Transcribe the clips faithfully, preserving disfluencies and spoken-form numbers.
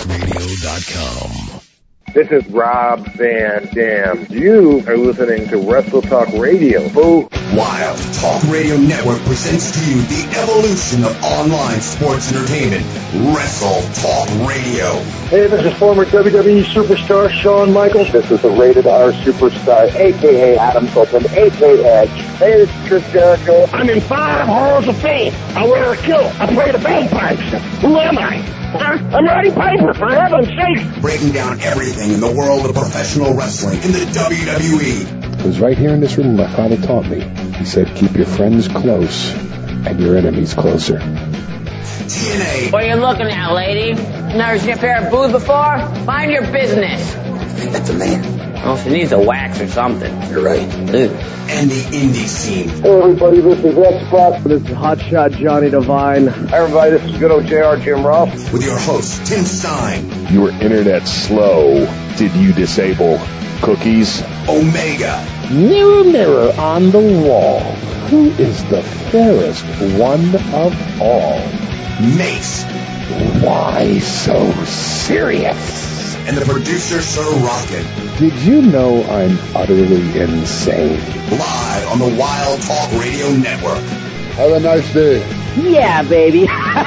talk radio dot com. This is Rob Van Dam. You are listening to Wrestle Talk Radio. Boo. Wild Talk Radio Network presents to you the evolution of online sports entertainment. Wrestle Talk Radio. Hey, this is former W W E superstar Shawn Michaels. This is the Rated R superstar, a k a. Adam Copeland, a k a. Edge. Hey, this is Chris Jericho. I'm in five halls of fame. I wear a kilt. I play the bagpipes. Who am I? Huh? I'm writing paper, for heaven's sake. Breaking down everything in the world of professional wrestling in the W W E. It was right here in this room my father taught me. He said, keep your friends close and your enemies closer. T N A. What are you looking at, lady? Never seen a pair of boots before? Mind your business. I think that's a man. Oh, she needs a wax or something. You're right. Ew. And the indie scene. Hey, everybody, this is X-Pac. This is Hotshot Johnny Devine. Hey, everybody, this is good old J R Jim Ross. With your host, Tim Stein. Your internet slow. Did you disable cookies? Omega. Mirror, mirror on the wall. Who is the fairest one of all? Mace. Why so serious? And the producer, Sir Rocket. Did you know I'm utterly insane? Live on the Wild Talk Radio Network. Have a nice day. Yeah, baby.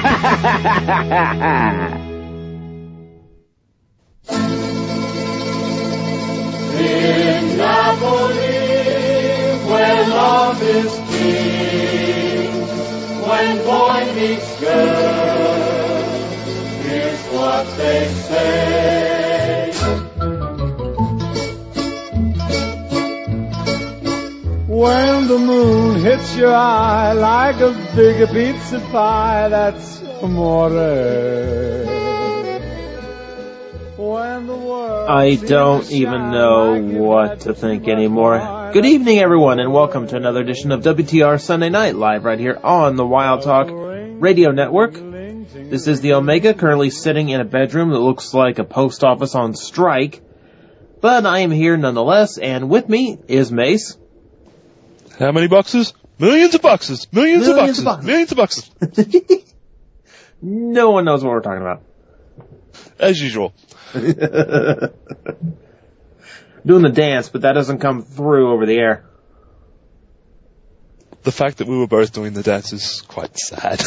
In Napoli, where love is king, when boy meets girl, here's what they say. When the moon hits your eye like a big pizza pie, that's amore. When the world I don't even know what to think anymore. Good evening, everyone, and welcome to another edition of W T R Sunday Night, live right here on the Wild Talk Radio Network. This is the Omega, currently sitting in a bedroom that looks like a post office on strike. But I am here nonetheless, and with me is Mace. How many boxes? Millions of boxes. Millions, Millions of, of boxes. Millions of boxes. No one knows what we're talking about. As usual. Doing the dance, but that doesn't come through over the air. The fact that we were both doing the dance is quite sad.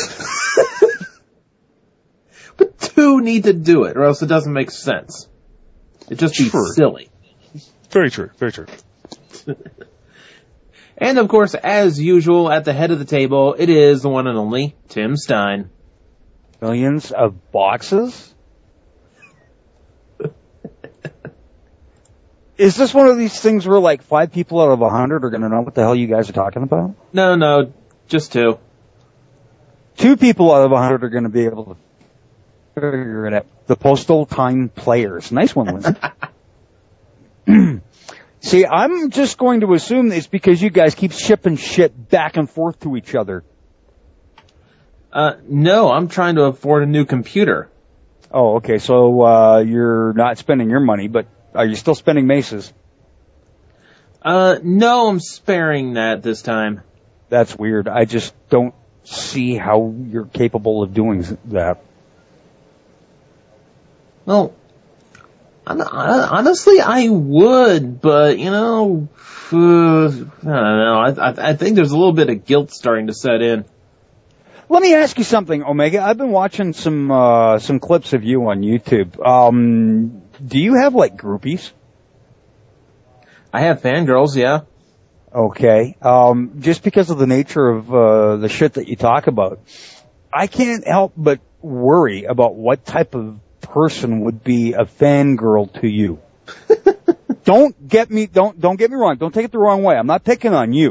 But two need to do it, or else it doesn't make sense. It'd just be True. silly. Very true, very true. And, of course, as usual, at the head of the table, it is the one and only Tim Stein. Millions of boxes? Is this one of these things where, like, five people out of a hundred are going to know what the hell you guys are talking about? No, no, just two. Two people out of a hundred are going to be able to figure it out. The Postal Time Players. Nice one, Lindsay. See, I'm just going to assume it's because you guys keep shipping shit back and forth to each other. Uh, no, I'm trying to afford a new computer. Oh, okay, so, uh, you're not spending your money, but are you still spending Mace's? Uh, no, I'm sparing that this time. That's weird. I just don't see how you're capable of doing that. Well, honestly, I would, but, you know, uh, I don't know. I, I, I think there's a little bit of guilt starting to set in. Let me ask you something, Omega. I've been watching some uh some clips of you on YouTube. Um, do you have, like, groupies? I have fangirls, yeah. Okay. Um, just because of the nature of uh the shit that you talk about, I can't help but worry about what type of person would be a fangirl to you. Don't get me, don't, don't get me wrong. Don't take it the wrong way. I'm not picking on you.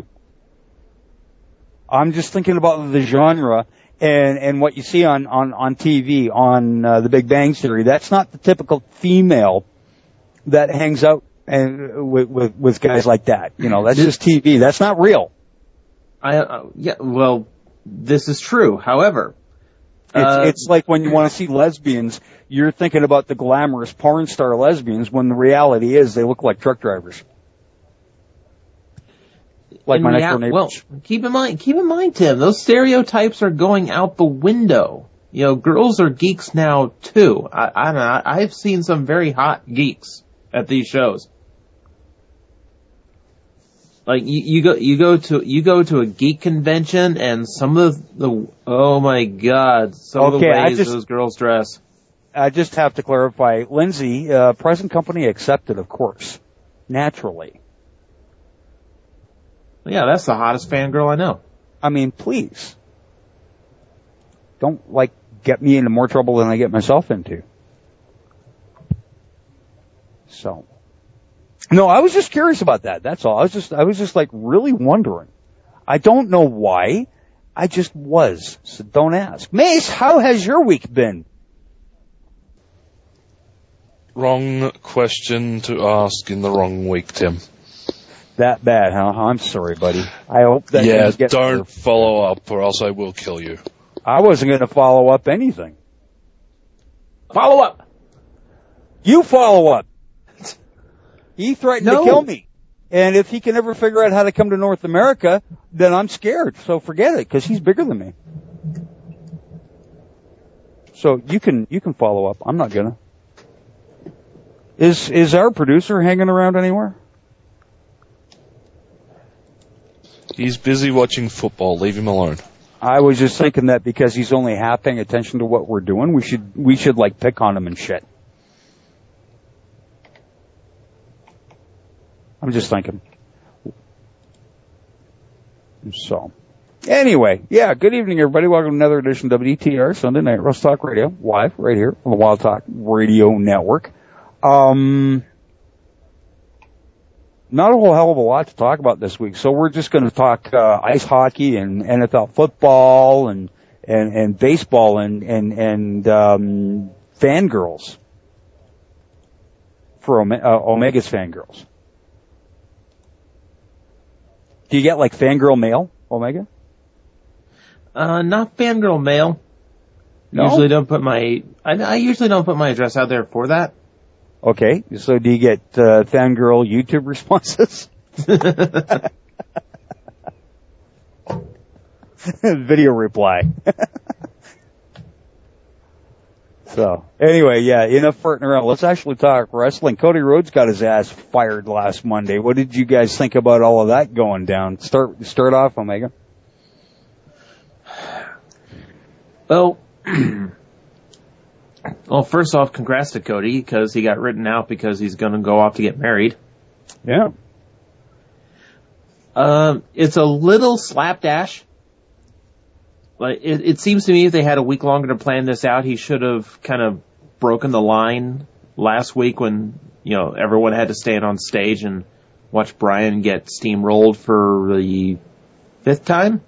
I'm just thinking about the genre and, and what you see on, on, on T V, on uh, the Big Bang Theory. That's not the typical female that hangs out and with, with, with guys like that. You know, that's just T V. That's not real. I, uh, yeah, well, this is true. However, It's, uh, it's like when you want to see lesbians, you're thinking about the glamorous porn star lesbians when the reality is they look like truck drivers. Like my next door neighbors. Well, keep in mind, keep in mind, Tim, those stereotypes are going out the window. you know, girls are geeks now too. I, I don't know. I've seen some very hot geeks at these shows. Like you, you go, you go to, you go to a geek convention, and some of the, oh my God, some okay, of the ways just, those girls dress. I just have to clarify, Lindsay, uh, present company accepted, of course, naturally. Yeah, that's the hottest fangirl I know. I mean, please, don't like get me into more trouble than I get myself into. So. No, I was just curious about that. That's all. I was just, I was just like really wondering. I don't know why. I just was. So don't ask. Mace, how has your week been? Wrong question to ask in the wrong week, Tim. That bad, huh? I'm sorry, buddy. I hope that. Yeah, get don't there. follow up, or else I will kill you. I wasn't going to follow up anything. Follow up. You follow up. He threatened no. to kill me. And if he can ever figure out how to come to North America, then I'm scared. So forget it, because he's bigger than me. So you can, you can follow up. I'm not gonna. Is, is our producer hanging around anywhere? He's busy watching football. Leave him alone. I was just thinking that because he's only half paying attention to what we're doing, we should, we should like pick on him and shit. I'm just thinking. So, anyway, yeah, good evening, everybody. Welcome to another edition of W T R Sunday Night Wrestle Talk Radio, live right here on the Wild Talk Radio Network. Um, not a whole hell of a lot to talk about this week, so we're just going to talk uh, ice hockey and N F L football and and, and baseball and and and um, fangirls for Ome- uh, Omega's fangirls. Do you get like fangirl mail, Omega? Uh, not fangirl mail. No? Usually don't put my, I, I usually don't put my address out there for that. Okay, so do you get, uh, fangirl YouTube responses? Video reply. So, anyway, yeah, enough farting around. Let's actually talk wrestling. Cody Rhodes got his ass fired last Monday. What did you guys think about all of that going down? Start, start off, Omega. Well, well, first off, congrats to Cody, because he got written out because he's going to go off to get married. Yeah. Um, it's a little slapdash. Like, it, it seems to me if they had a week longer to plan this out, he should have kind of broken the line last week when, you know, everyone had to stand on stage and watch Bryan get steamrolled for the fifth time.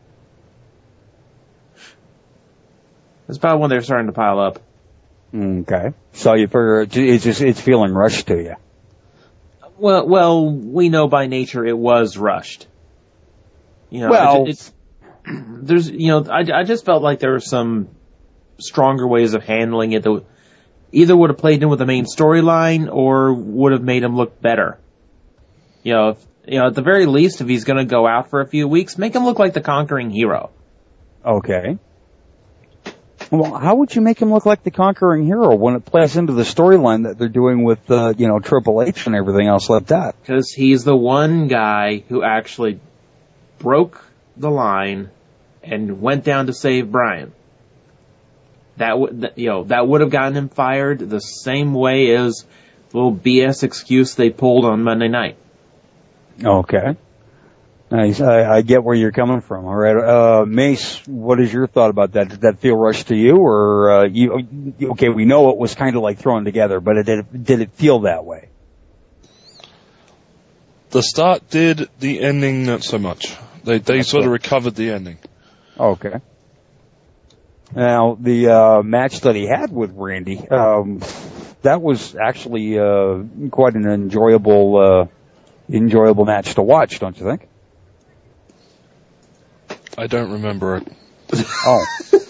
That's about when they're starting to pile up. Okay. So you figure it's just, it's feeling rushed to you. Well, well, we know by nature it was rushed. You know, well, it's, it's there's, you know, I, I just felt like there were some stronger ways of handling it that either would have played in with the main storyline or would have made him look better. You know, if, you know, at the very least, if he's going to go out for a few weeks, make him look like the conquering hero. Okay. Well, how would you make him look like the conquering hero when it plays into the storyline that they're doing with, uh, you know, Triple H and everything else like that? Because he's the one guy who actually broke the line and went down to save Bryan. That would, you know, that would have gotten him fired the same way as the little B S excuse they pulled on Monday night. Okay. Nice. I, I get where you're coming from. All right. Uh, Mace, what is your thought about that? Did that feel rushed to you, or uh, you? Okay, we know it was kind of like thrown together, but it, did it, did it feel that way? The start did, the ending not so much. They they That's sort of recovered the ending. Okay. Now the uh, match that he had with Randy, um, that was actually uh, quite an enjoyable, uh, enjoyable match to watch, don't you think? I don't remember it. Oh.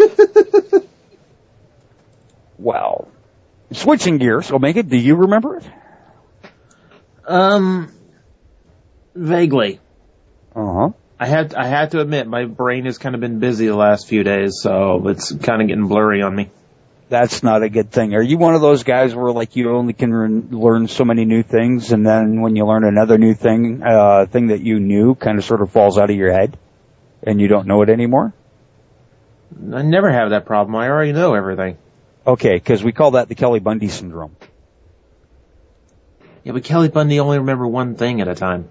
Well, switching gears, Omega, do you remember it? Um, vaguely. Uh-huh. I had I had to admit my brain has kind of been busy the last few days, so it's kind of getting blurry on me. That's not a good thing. Are you one of those guys where like you only can re- learn so many new things, and then when you learn another new thing, uh, thing that you knew kind of sort of falls out of your head, and you don't know it anymore? I never have that problem. I already know everything. Okay, because we call that the Kelly Bundy syndrome. Yeah, but Kelly Bundy only remember one thing at a time.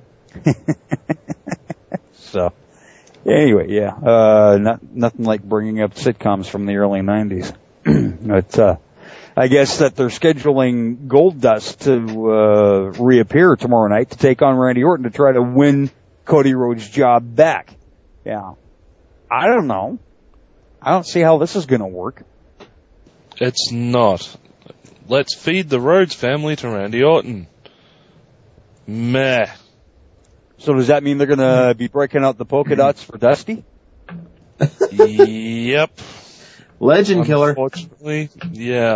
So, anyway, yeah, uh, not, nothing like bringing up sitcoms from the early nineties. But, uh, I guess that they're scheduling Goldust to, uh, reappear tomorrow night to take on Randy Orton to try to win Cody Rhodes' job back. Yeah. I don't know. I don't see how this is gonna work. It's not. Let's feed the Rhodes family to Randy Orton. Meh. So does that mean they're gonna be breaking out the polka dots for Dusty? Yep. Legend killer. Unfortunately, yeah.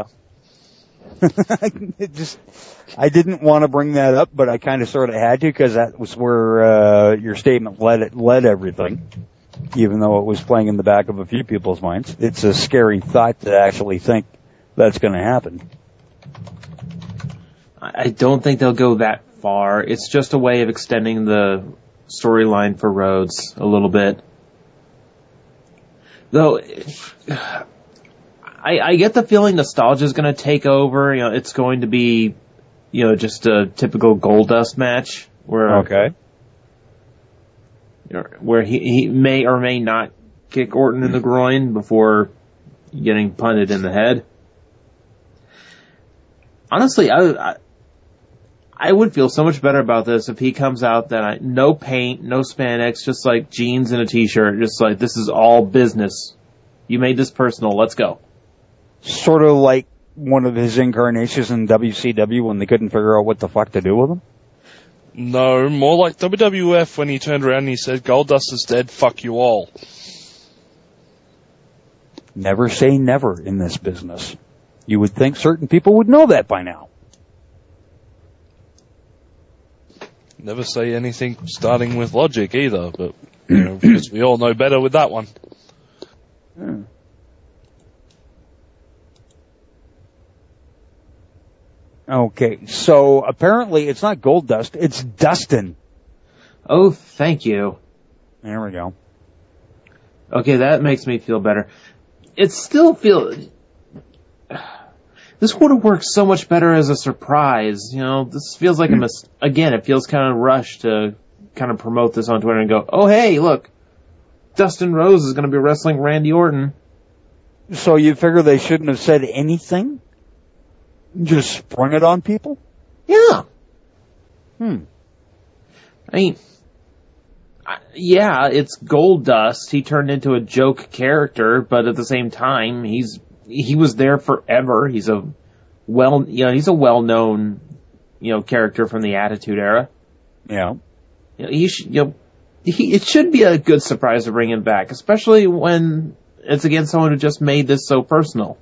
It just, I didn't want to bring that up, but I kind of sort of had to because that was where uh, your statement led it led everything. Even though it was playing in the back of a few people's minds, it's a scary thought to actually think that's going to happen. I don't think they'll go that far. It's just a way of extending the storyline for Rhodes a little bit. Though, I, I get the feeling nostalgia is going to take over. You know, it's going to be, you know, just a typical Goldust match where, okay, where he, he may or may not kick Orton in the groin before getting punted in the head. Honestly, I, I I would feel so much better about this if he comes out that I, no paint, no spandex, just like jeans and a t-shirt, just like this is all business. You made this personal, let's go. Sort of like one of his incarnations in W C W when they couldn't figure out what the fuck to do with him? No, more like W W F when he turned around and he said, Goldust is dead, fuck you all. Never say never in this business. You would think certain people would know that by now. Never say anything starting with logic either, but, you know, because we all know better with that one. Hmm. Okay, so apparently it's not Goldust, it's Dustin. Oh, thank you. There we go. Okay, that makes me feel better. It still feels... This would have worked so much better as a surprise. You know, this feels like a mis- again, it feels kind of rushed to kind of promote this on Twitter and go, oh hey, look, Dustin Rhodes is going to be wrestling Randy Orton. So you figure they shouldn't have said anything? Just sprung it on people? Yeah. Hmm. I mean, I, yeah, it's Goldust. He turned into a joke character, but at the same time, he's he was there forever. He's a well, you know, he's a well-known, you know, character from the Attitude Era. Yeah. You know, he should, you know, he, it should be a good surprise to bring him back, especially when it's against someone who just made this so personal.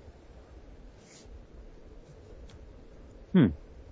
Hmm.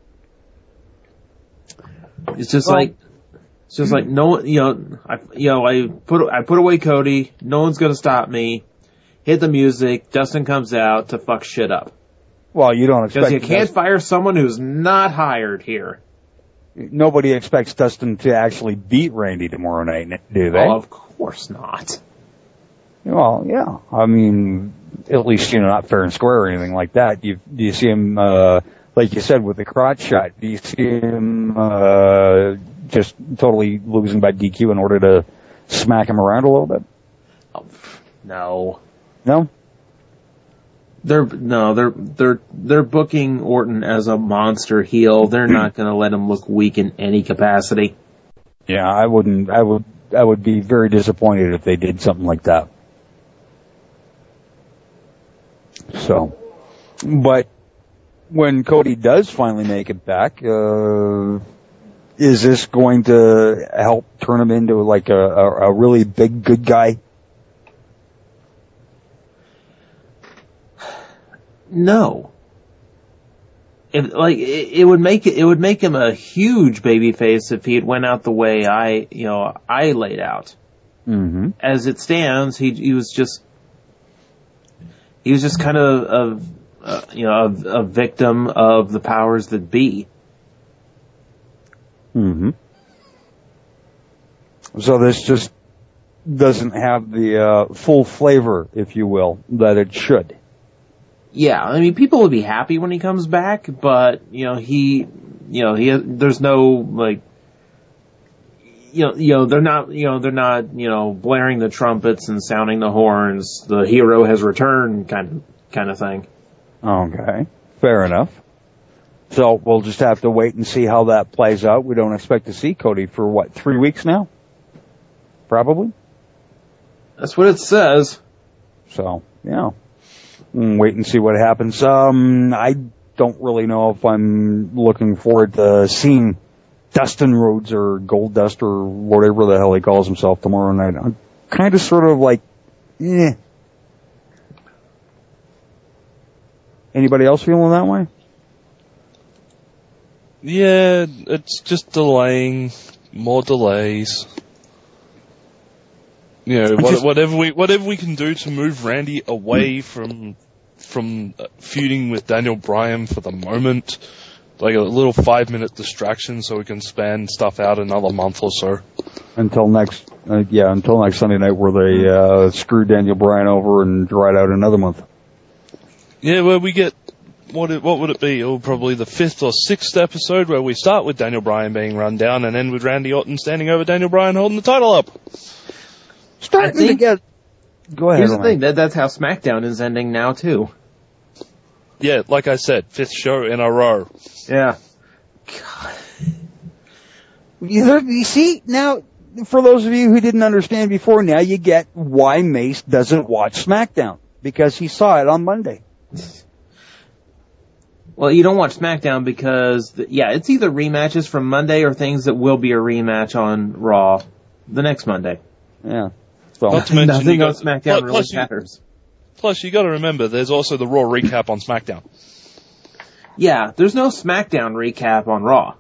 It's just well, like, it's just like no, you know, I, you know, I put I put away Cody. No one's gonna stop me. Hit the music. Dustin comes out to fuck shit up. Well, you don't expect... Because you can't fire someone who's not hired here. Nobody expects Dustin to actually beat Randy tomorrow night, do they? Oh, of course not. Well, yeah. I mean, at least, you know, not fair and square or anything like that. You, do you see him, uh, like you said, with the crotch shot? Do you see him, uh, just totally losing by D Q in order to smack him around a little bit? Oh, no. No? They're no, they're they're they're booking Orton as a monster heel. They're not going to let him look weak in any capacity. Yeah, I wouldn't. I would. I would be very disappointed if they did something like that. So, but when Cody does finally make it back, uh, is this going to help turn him into like a, a, a really big good guy? No. If, like, it, it would make it, it would make him a huge babyface if he had went out the way I, you know, I laid out. Mm-hmm. As it stands, he he was just he was just kind of, of uh, you know a, a victim of the powers that be. Mm-hmm. So this just doesn't have the uh, full flavor, if you will, that it should. Yeah, I mean, people will be happy when he comes back, but you know he, you know he, there's no like. You know, you know, they're not, you know, they're not, you know, blaring the trumpets and sounding the horns. The hero has returned, kind of, kind of thing. Okay, fair enough. So we'll just have to wait and see how that plays out. We don't expect to see Cody for what, three weeks now? Probably. That's what it says. So yeah, we'll wait and see what happens. Um, I don't really know if I'm looking forward to seeing Dustin Rhodes or Goldust or whatever the hell he calls himself tomorrow night. I'm kind of sort of like, eh. Anybody else feeling that way? Yeah, it's just delaying, more delays. You know, what, just, whatever we whatever we can do to move Randy away from from feuding with Daniel Bryan for the moment. Like a little five-minute distraction so we can span stuff out another month or so. Until next, uh, yeah, until next Sunday night where they uh, screw Daniel Bryan over and draw it out another month. Yeah, where we get, what it, what would it be? Oh, probably the fifth or sixth episode where we start with Daniel Bryan being run down and end with Randy Orton standing over Daniel Bryan holding the title up. Starting think, to get... Go ahead, Here's Ryan. the thing, that, that's how SmackDown is ending now, too. Yeah, like I said, fifth show in a row. Yeah. God. You, you see, now, for those of you who didn't understand before, now you get why Mace doesn't watch SmackDown. Because he saw it on Monday. Well, you don't watch SmackDown because, the, yeah, it's either rematches from Monday or things that will be a rematch on Raw the next Monday. Yeah. So Not to mention nothing you on got, SmackDown plus, really plus matters. You, plus, you got to remember, there's also the Raw recap on SmackDown. Yeah, there's no SmackDown recap on Raw.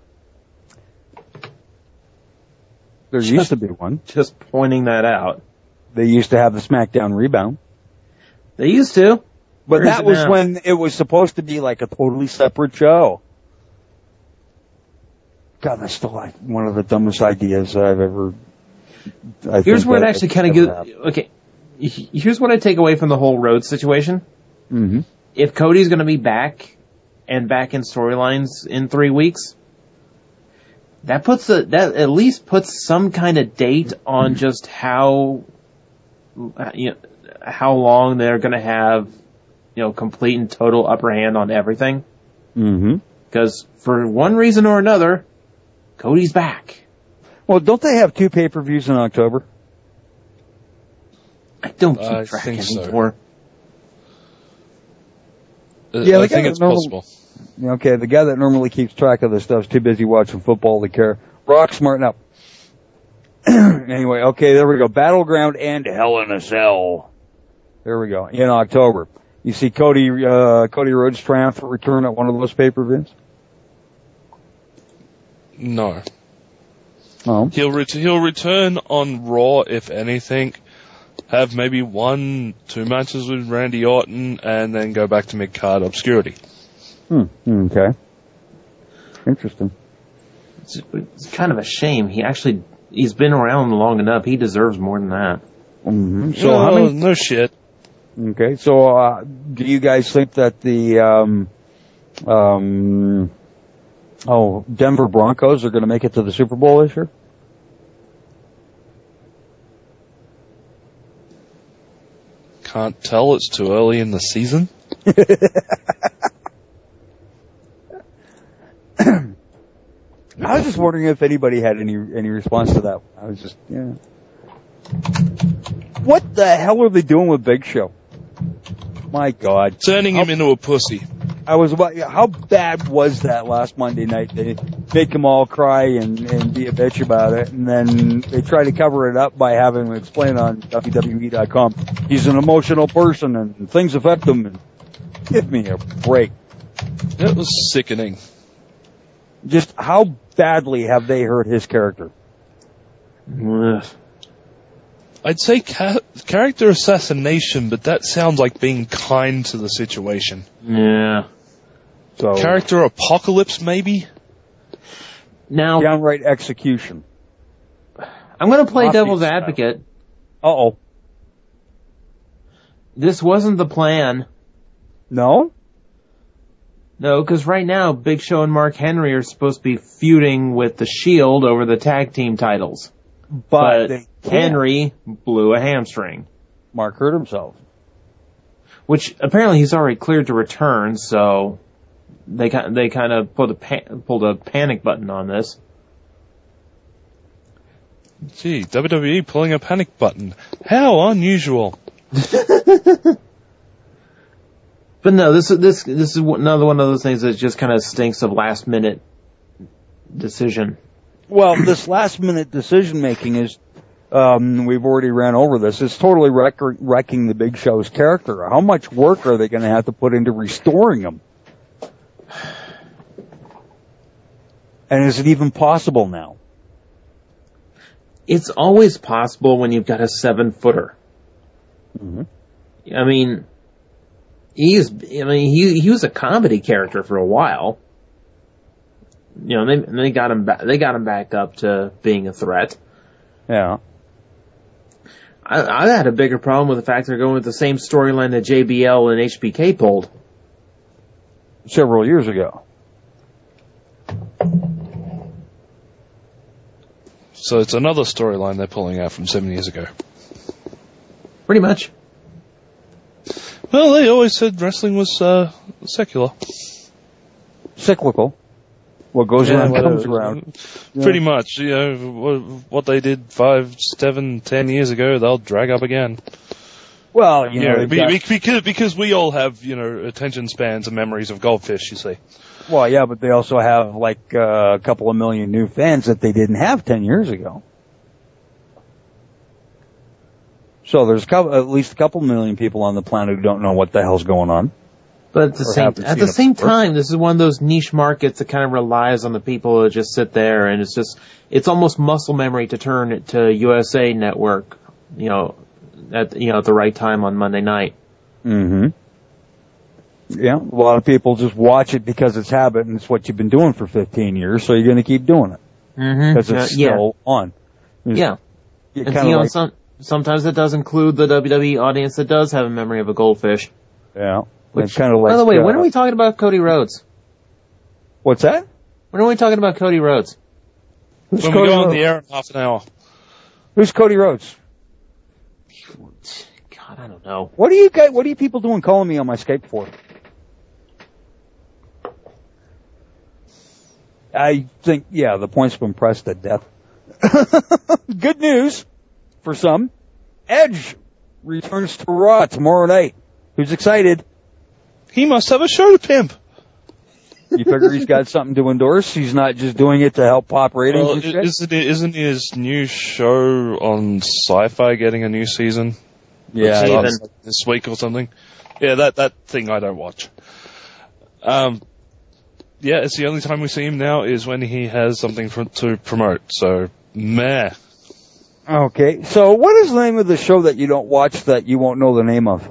There just, used to be one. Just pointing that out. They used to have the SmackDown rebound. They used to. But Where that was now? when it was supposed to be like a totally separate show. God, that's still like one of the dumbest ideas I've ever... I Here's think where it that actually it's kind of ever gets... happened. Okay, here's what I take away from the whole Rhodes situation. Mm-hmm. If Cody's going to be back and back in storylines in three weeks, that puts a, that at least puts some kind of date on just how you know, how long they're going to have, you know, complete and total upper hand on everything. Mm-hmm. Because for one reason or another, Cody's back. Well, don't they have two pay-per-views in October? I don't keep I track think so. anymore. Yeah, I the guy think that it's normal- possible. Okay, the guy that normally keeps track of this stuff's too busy watching football to care. Rock, smarten up. Anyway, okay, there we go. Battleground and Hell in a Cell. There we go. In October. You see Cody, uh, Cody Rhodes triumphant return at one of those pay-per-views? No. Oh. He'll ret- he'll return on Raw, if anything. Have maybe one, two matches with Randy Orton, and then go back to mid-card obscurity. Hmm. Okay. Interesting. It's, it's kind of a shame. He actually, he's been around long enough. He deserves more than that. Mm-hmm. So no, how many? no shit. Okay. So, uh, do you guys think that the um, um, oh Denver Broncos are going to make it to the Super Bowl this year? Can't tell. It's too early in the season. I was just wondering if anybody had any any response to that. I was just, yeah. What the hell are they doing with Big Show? My God. Turning him into a pussy. I was about, how bad was that last Monday night? They make him all cry and, and be a bitch about it, and then they try to cover it up by having him explain on W W E dot com. He's an emotional person and things affect him. And give me a break. It was sickening. Just how badly have they hurt his character? Ugh. I'd say ca- character assassination, but that sounds like being kind to the situation. Yeah. So Character apocalypse, maybe? Now, downright execution. I'm going to play Mafia devil's style. advocate. Uh-oh. This wasn't the plan. No? No, because right now, Big Show and Mark Henry are supposed to be feuding with the Shield over the tag team titles. But, But they can't. Henry blew a hamstring. Mark hurt himself. Which apparently he's already cleared to return, so they kind they kind of pulled a pa- pulled a panic button on this. Gee, W W E pulling a panic button. How unusual. But no, this is this this is another one of those things that just kind of stinks of last minute decision. Well, this last minute decision making is, um, we've already ran over this. It's totally wreck- wrecking the Big Show's character. How much work are they going to have to put into restoring him? And is it even possible now? It's always possible when you've got a seven footer. Mm-hmm. I mean, he's I mean he he was a comedy character for a while. You know, they they got him back. They got him back up to being a threat. Yeah. I, I had a bigger problem with the fact they're going with the same storyline that J B L and H B K pulled Several years ago. So it's another storyline they're pulling out from seven years ago. Pretty much. Well, they always said wrestling was uh, secular. Cyclical. What goes Yeah, around well, comes around. Pretty much, you know, what, what they did five, seven, ten years ago, they'll drag up again. Well, you know, Yeah, they've be, got- be- because because we all have, you know, attention spans and memories of Goldfish, you see. well, yeah, but they also have like uh, a couple of million new fans that they didn't have ten years ago. So there's a couple, at least a couple million people on the planet who don't know what the hell's going on. But at the Or same haven't at seen the it same before. time, this is one of those niche markets that kind of relies on the people to just sit there, and it's just it's almost muscle memory to turn it to U S A Network, you know, at you know at the right time on Monday night. Mm-hmm. Yeah, a lot of people just watch it because it's habit and it's what you've been doing for fifteen years, so you're going to keep doing it Mm-hmm. because it's yeah, still on. It's- yeah. you And, kinda you know, like- some, sometimes it does include the W W E audience that does have a memory of a goldfish. yeah. Which, It's kind of like. by the way, uh, when are we talking about Cody Rhodes? What's that? When are we talking about Cody Rhodes? Who's When Cody we go on Rhodes? the air in half an hour. Who's Cody Rhodes? God, I don't know. What are you guys? What are you people doing calling me on my Skype for? I think, yeah, the point's been pressed to death. Good news for some. Edge returns to Raw tomorrow night. Who's excited? He must have a show to pimp. You figure he's got something to endorse? He's not just doing it to help pop ratings Well, and shit? isn't, it, isn't his new show on Sci-Fi getting a new season? Yeah, It Even. starts, like, this week or something. Yeah, that that thing I don't watch. Um, yeah, it's the only time we see him now is when he has something for, to promote. So, meh. Okay, so what is the name of the show that you don't watch that you won't know the name of?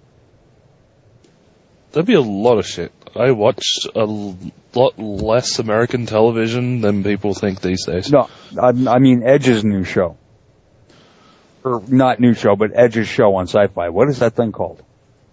There'd be a lot of shit. I watch a l- lot less American television than people think these days. No, I, I mean Edge's new show. Or not new show, but Edge's show on Sci-Fi. What is that thing called?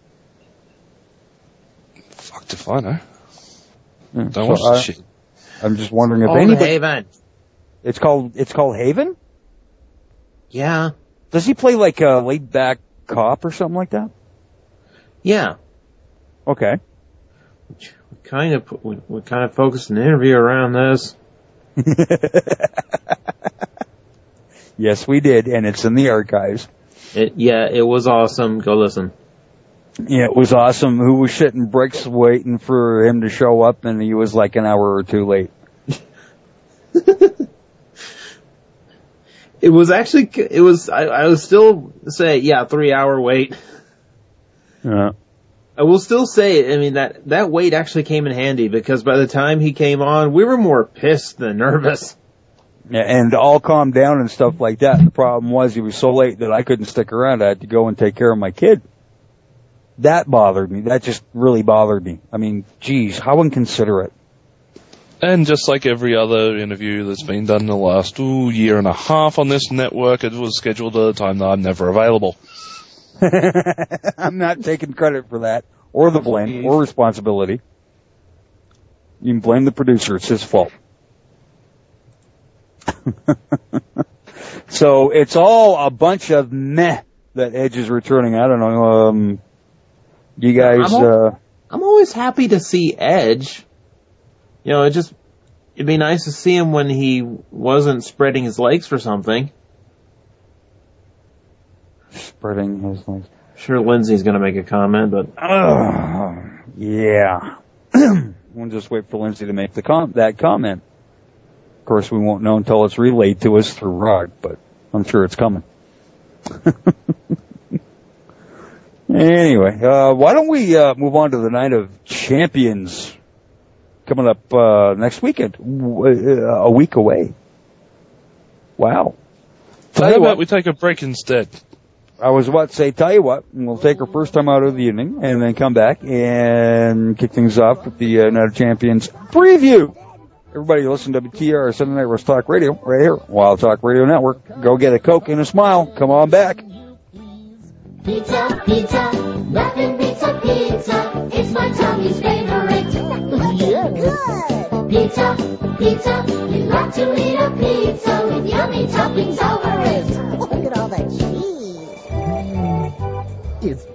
Fuck if I know. Hmm, Don't so watch I- this shit. I'm just wondering if Old anybody. Haven. It's called. It's called Haven. Yeah. Does he play like a laid back cop or something like that? Yeah. Okay. We kind of put- we, we kind of focused an interview around this. Yes, we did, and it's in the archives. It, yeah, it was awesome. Go listen. Yeah, it was awesome. Who was shitting bricks waiting for him to show up, and he was like an hour or two late. It was actually, it was, I, I would still say, yeah, three hour wait. Yeah. I will still say, I mean, that, that wait actually came in handy because by the time he came on, we were more pissed than nervous. And all calmed down and stuff like that. The problem was he was so late that I couldn't stick around. I had to go and take care of my kid. That bothered me. That just really bothered me. I mean, geez, how inconsiderate. And just like every other interview that's been done in the last ooh, year and a half on this network, it was scheduled at a time that I'm never available. I'm not taking credit for that, or the blame, or responsibility. You can blame the producer. It's his fault. So it's all a bunch of meh that Edge is returning. I don't know. Um, you guys... I'm, al- uh, I'm always happy to see Edge. You know, it just... It'd be nice to see him when he wasn't spreading his legs for something. Spreading his legs. Sure, Lindsay's going to make a comment, but... Uh, yeah. We'll just wait for Lindsay to make the com- that comment. Of course, we won't know until it's relayed to us through Rod, but I'm sure it's coming. Anyway, uh, why don't we uh, move on to the Night of Champions coming up uh, next weekend, w- uh, a week away. Wow. Tell you what, we take a break instead. I was about to say, tell you what, we'll take our first time out of the evening and then come back and kick things off with the uh, Night of Champions preview. Everybody listen to W T R Sunday Night Wrestling Talk Radio right here, Wild Talk Radio Network. Go get a Coke and a smile. Come on back. Pizza, pizza, nothing beats a pizza. It's my tummy's favorite. Yeah, good. Pizza, pizza, you love to eat a pizza with yummy toppings over it. Look at all that cheese. It's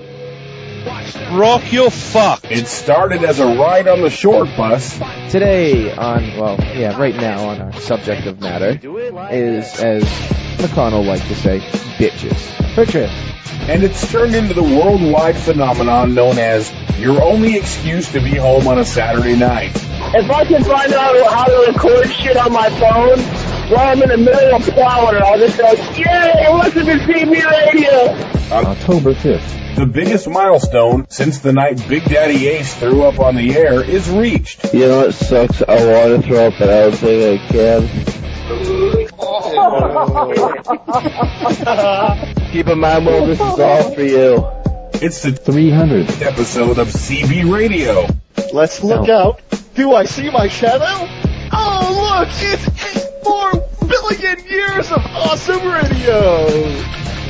Rock your fuck. It started as a ride on the short bus. Today on, well, yeah, right now on our subject of matter is, as McConnell liked to say, bitches. Picture it. And it's turned into the worldwide phenomenon known as your only excuse to be home on a Saturday night. If I can find out how to record shit on my phone while I'm in the middle of plowing it, I'll just go, yay, listen to C B radio. On October fifth. The biggest milestone since the night Big Daddy Ace threw up on the air is reached. You know what sucks? I want to throw up, but I don't think I can. Keep in mind, Will, this is all for you. It's the three hundredth episode of C B Radio. Let's look no. out. Do I see my shadow? Oh, look, it's eight more billion years of awesome radio.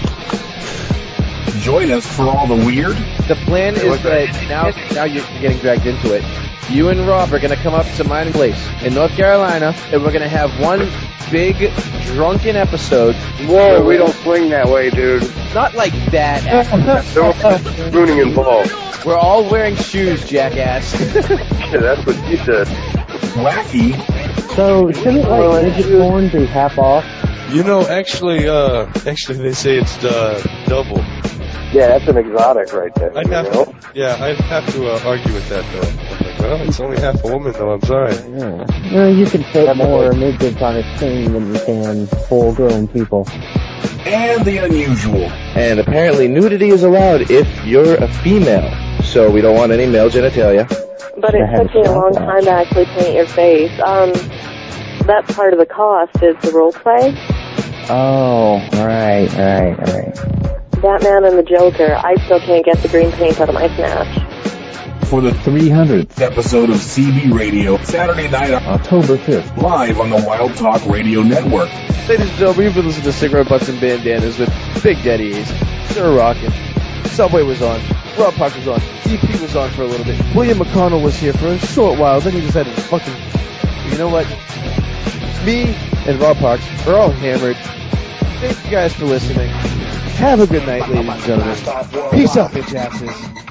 Join us for all the weird. The plan is that now, now you're getting dragged into it. You and Rob are going to come up to my place in North Carolina, and we're going to have one big drunken episode. Whoa, we don't swing that way, dude. Not like that. No spooning involved. We're all wearing shoes, jackass. Yeah, that's what you said. Wacky. So, shouldn't like midget porn be half off? You know, actually, uh, actually they say it's uh, double. Yeah, that's an exotic right there. I'd have to, yeah, I'd have to uh, argue with that, though. I'm like, well, it's only half a woman, though. I'm sorry. Yeah. Well, you can fit more midgets on a screen than you can full-grown people. And the unusual. And apparently nudity is allowed if you're a female. So we don't want any male genitalia. But it took me a long time to actually paint your face. Um, that part of the cost is the role play. Oh, right, right, right. Batman and the Joker, I still can't get the green paint out of my snatch. For the three hundredth episode of C B Radio, Saturday night, October fifth, live on the Wild Talk Radio Network. Ladies and gentlemen, you've been listening to Cigarette Butts and Bandanas with Big Daddy Ace, Sir Rockin', Subway was on, Rob Park was on, D P was on for a little bit, William McConnell was here for a short while, then he decided to fucking, you know what, me and Rob Parks are all hammered. Thank you guys for listening. Have a good night, ladies and gentlemen. Peace out, bitch asses.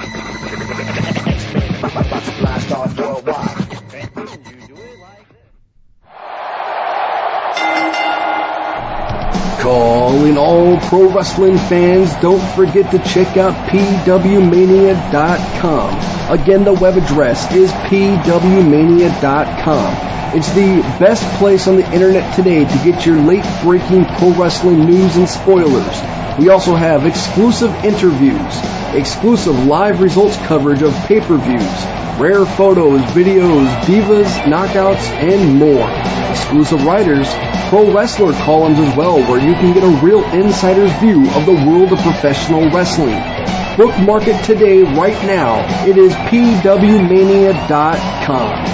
Calling all pro wrestling fans, don't forget to check out P W mania dot com. Again, the web address is P W mania dot com. It's the best place on the internet today to get your late-breaking pro wrestling news and spoilers. We also have exclusive interviews, exclusive live results coverage of pay-per-views, rare photos, videos, divas, knockouts, and more. Exclusive writers, pro wrestler columns as well, where you can get a real insider's view of the world of professional wrestling. Bookmark it today, right now. It is P W mania dot com.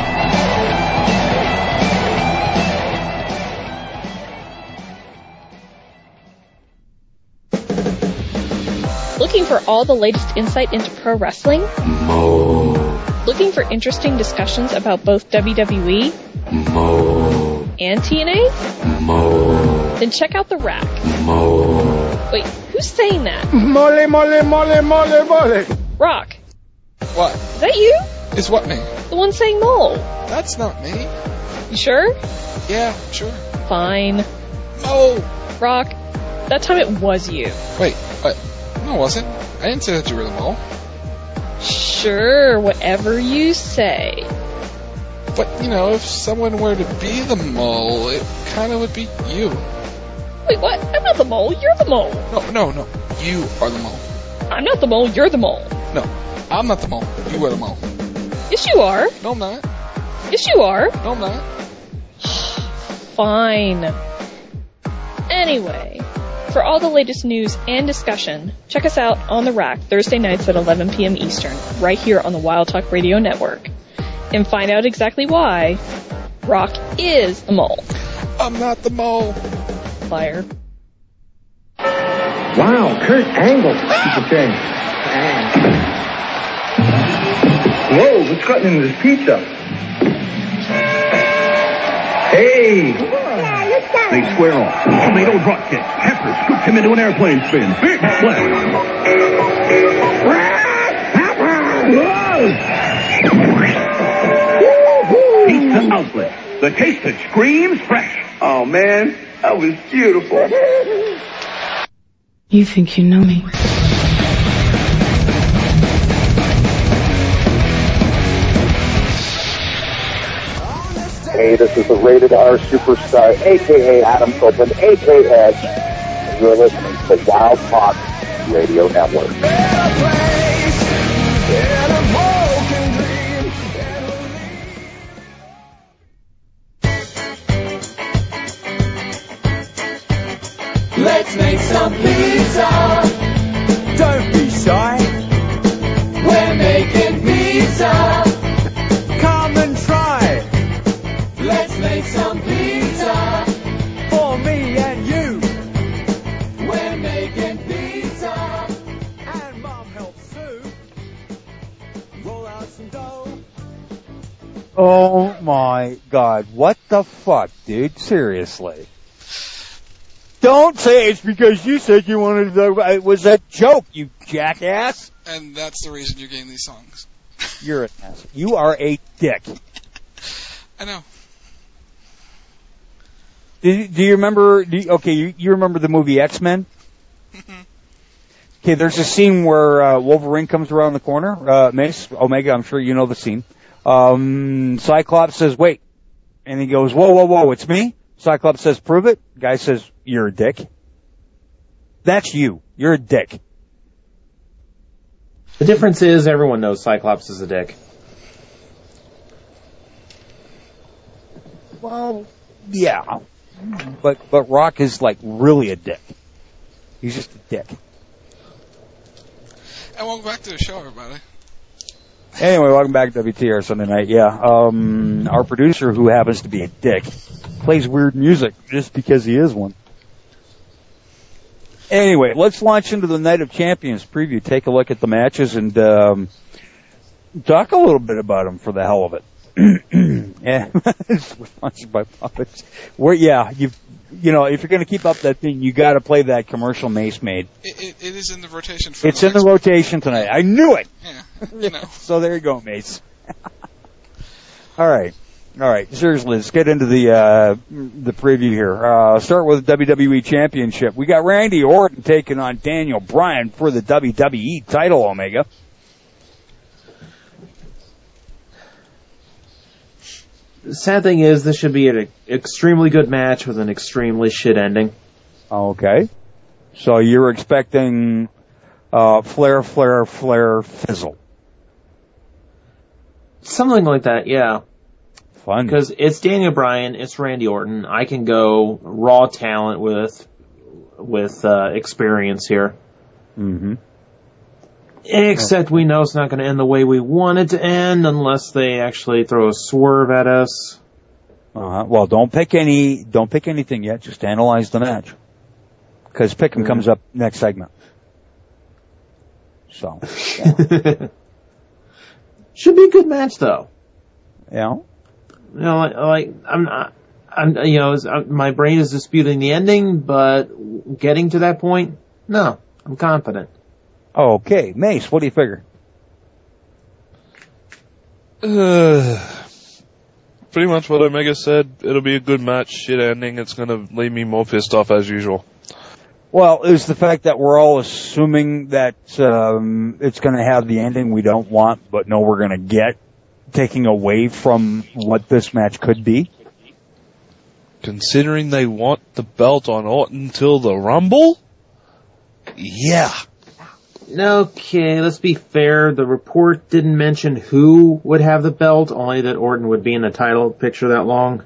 Looking for all the latest insight into pro wrestling? Mo. Looking for interesting discussions about both W W E Mo. and T N A? Mo. Then check out The Rack. Mo. Wait, who's saying that? Mole, mole, mole, mole, mole. Rock. What? Is that you? Is what me? The one saying mole. That's not me. You sure? Yeah, sure. Fine. Mo. Rock, that time it was you. Wait, what? No, it wasn't. I didn't say that you were the mole. Sure, whatever you say. But, you know, if someone were to be the mole, it kind of would be you. Wait, what? I'm not the mole, you're the mole. No, no, no. You are the mole. I'm not the mole, you're the mole. No, I'm not the mole. You are the mole. Yes, you are. No, I'm not. Yes, you are. No, I'm not. Fine. Anyway, for all the latest news and discussion, check us out on The Rack Thursday nights at eleven p.m. Eastern, right here on the Wild Talk Radio Network. And find out exactly why Rock is the mole. I'm not the mole. Liar. Wow, Kurt Angle. Piece of thing. Whoa, what's gotten into this pizza? Hey! They square off. Tomato drop kick. Pepper scoops him into an airplane spin. Big splash. Pizza Outlet. The taste that screams fresh. Oh, man, that was beautiful. You think you know me? Hey, this is the Rated R Superstar, a k a. Adam Copeland, a k a. Edge. And you're listening to the Wild Talk Radio Network. Let's make some pizza. Don't be shy. We're making pizza. Come and try. Let's make some pizza. For me and you. We're making pizza. And Mom helps too. Roll out some dough. Oh my God. What the fuck, dude? Seriously. Don't say it's because you said you wanted to. It was a joke, you jackass. And that's the reason you're getting these songs. You're an ass. You are a dick. I know. Do, do you remember? Do you, okay, you, you remember the movie X-Men? Okay, there's a scene where uh, Wolverine comes around the corner. Uh, Mace, Omega, I'm sure you know the scene. Um, Cyclops says, "Wait," and he goes, "Whoa, whoa, whoa, it's me." Cyclops says, "Prove it." Guy says, "You're a dick." That's you. You're a dick. The difference is everyone knows Cyclops is a dick. Well, yeah. But but Rock is like really a dick. He's just a dick. And welcome back to the show, everybody. Anyway, welcome back to W T R Sunday Night. Yeah, um, our producer, who happens to be a dick, plays weird music just because he is one. Anyway, let's launch into the Night of Champions preview. Take a look at the matches and um, talk a little bit about them for the hell of it. Yeah, sponsored by Puppets. Where, yeah, you you know, if you're going to keep up that thing, you got to play that commercial Mace made. It, it, it is in the rotation. For It's the in the rotation tonight. I knew it. Yeah, you know. So there you go, Mace. All right. All right. Seriously, let's get into the uh, the preview here. Uh, start with the W W E Championship. We got Randy Orton taking on Daniel Bryan for the W W E title, Omega. The sad thing is, this should be an extremely good match with an extremely shit ending. Okay. So you're expecting uh, Flair, Flair, Flair, fizzle. Something like that, yeah. Fun. Because it's Daniel Bryan, it's Randy Orton. I can go raw talent with with uh, experience here. Mm-hmm. Except we know it's not going to end the way we want it to end unless they actually throw a swerve at us. Uh-huh. Well, don't pick any. Don't pick anything yet. Just analyze the match. Because Pick'em mm. comes up next segment. So. Yeah. Should be a good match, though. Yeah. You know, like, like I'm not. I'm. You know, my brain is disputing the ending, but getting to that point, no, I'm confident. Okay, Mace, what do you figure? Uh, pretty much what Omega said. It'll be a good match. Shit ending. It's going to leave me more pissed off as usual. Well, is the fact that we're all assuming that um, it's going to have the ending we don't want, but know we're going to get, taking away from what this match could be? Considering they want the belt on Orton till the Rumble? Yeah. Okay, let's be fair. The report didn't mention who would have the belt, only that Orton would be in the title picture that long.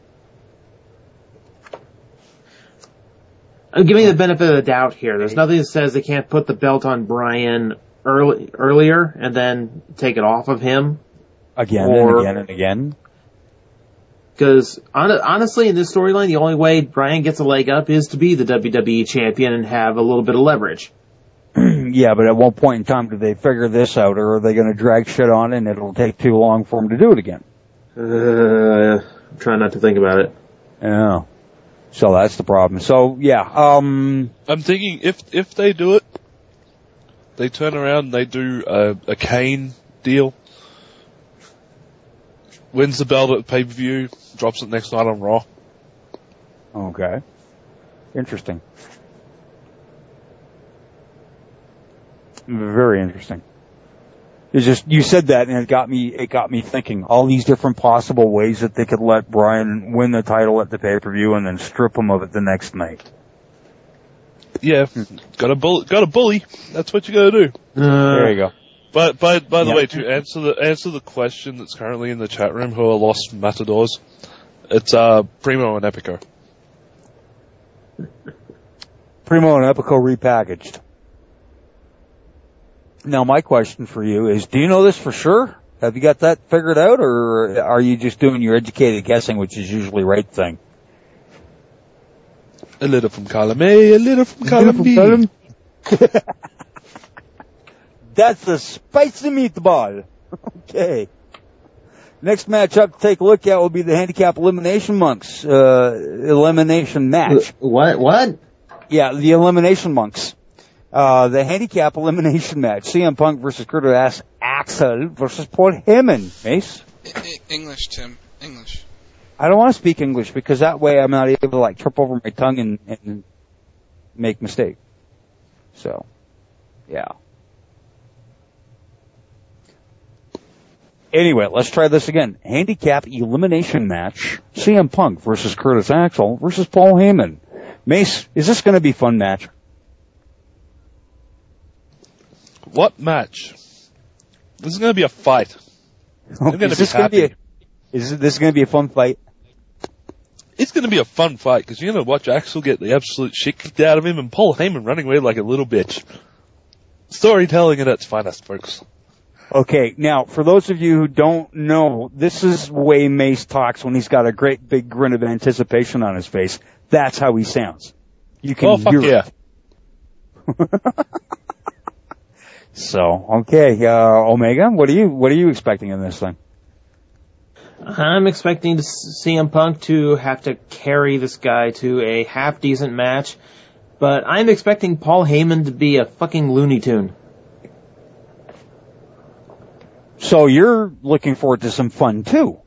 I'm giving the benefit of the doubt here. There's nothing that says they can't put the belt on Bryan early, earlier and then take it off of him. Again or, and again and again. Because honestly, in this storyline, the only way Bryan gets a leg up is to be the W W E champion and have a little bit of leverage. Yeah, but at one point in time, do they figure this out, or are they going to drag shit on and it'll take too long for them to do it again? Uh, I'm trying not to think about it. Yeah. So that's the problem. So, yeah, um... I'm thinking if if they do it, they turn around and they do a, a Kane deal, wins the belt at pay-per-view, drops it next night on Raw. Okay. Interesting. Very interesting. It's just, you said that and it got me, it got me thinking all these different possible ways that they could let Bryan win the title at the pay-per-view and then strip him of it the next night. Yeah. Got a bully, got a bully. That's what you gotta do. Uh, there you go. But, by, by the yeah. way, to answer the, answer the question that's currently in the chat room, who are lost matadors, it's, uh, Primo and Epico. Primo and Epico repackaged. Now, my question for you is, do you know this for sure? Have you got that figured out, or are you just doing your educated guessing, which is usually right thing? A little from column A, a little from column B. Column... That's a spicy meatball. Okay. Next match up to take a look at will be the Handicap Elimination Monks, uh, elimination match. What, what? Yeah, the Elimination Monks. Uh, the handicap elimination match. C M Punk versus Curtis Axel versus Paul Heyman. Mace? I- English, Tim. English. I don't want to speak English because that way I'm not able to like trip over my tongue and, and make mistake. So, yeah. Anyway, let's try this again. Handicap elimination match. C M Punk versus Curtis Axel versus Paul Heyman. Mace, is this going to be a fun match? What match? This is going to be a fight. I'm going to be happy. Gonna be a, is this going to be a fun fight? It's going to be a fun fight because you're going to watch Axel get the absolute shit kicked out of him and Paul Heyman running away like a little bitch. Storytelling at its finest, folks. Okay, now, for those of you who don't know, this is the way Mace talks when he's got a great big grin of anticipation on his face. That's how he sounds. You can oh, fuck hear yeah. it. So, okay, uh, Omega, what are you, what are you expecting in this thing? I'm expecting to C M Punk to have to carry this guy to a half-decent match, but I'm expecting Paul Heyman to be a fucking Looney Tune. So you're looking forward to some fun too?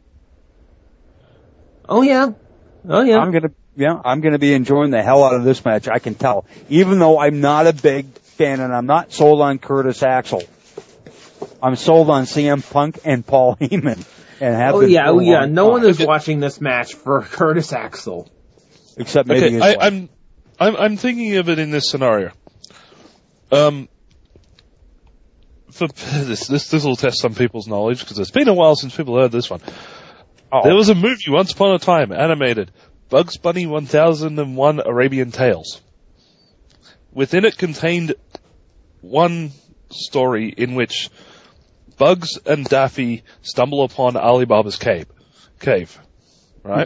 Oh yeah. Oh yeah. I'm gonna, yeah, I'm gonna be enjoying the hell out of this match, I can tell. Even though I'm not a big fan and I'm not sold on Curtis Axel. I'm sold on C M Punk and Paul Heyman. And have oh been yeah, oh yeah. No time. one is watching this match for Curtis Axel. Except maybe okay, his I, wife. I'm, I'm, I'm thinking of it in this scenario. Um, for this, this, this will test some people's knowledge because it's been a while since people heard this one. Oh. There was a movie once upon a time, animated, Bugs Bunny one thousand one Arabian Tales. Within it contained one story in which Bugs and Daffy stumble upon Ali Baba's cave. Cave. Right?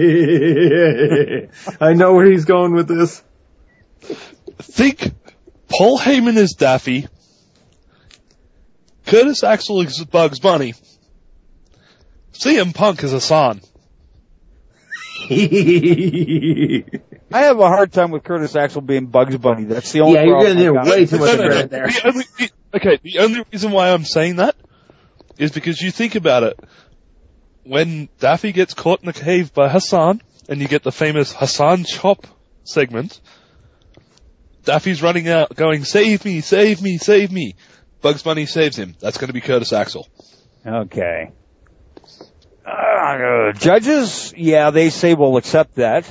I know where he's going with this. Think Paul Heyman is Daffy, Curtis Axel is Bugs Bunny, C M Punk is Hassan. I have a hard time with Curtis Axel being Bugs Bunny. That's the only yeah, you're problem. getting I got. way too much No, no, credit no. there. The only, the, okay, the only reason why I'm saying that is because you think about it. When Daffy gets caught in the cave by Hassan, and you get the famous Hassan Chop segment, Daffy's running out going, save me, save me, save me. Bugs Bunny saves him. That's going to be Curtis Axel. Okay. Uh, judges, yeah, they say we'll accept that.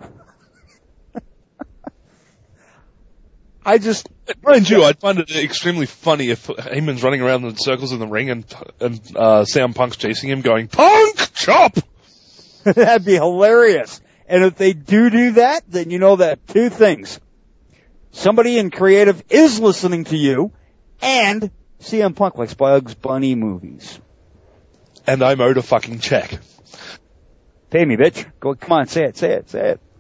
I just... Mind you, I'd find it extremely funny if Heyman's running around in circles in the ring and, and uh, C M Punk's chasing him going, Punk! Chop! That'd be hilarious. And if they do do that, then you know that two things. Somebody in creative is listening to you, and C M Punk likes Bugs Bunny movies. And I'm owed a fucking check. Pay me, bitch. Go, come on, say it, say it, say it.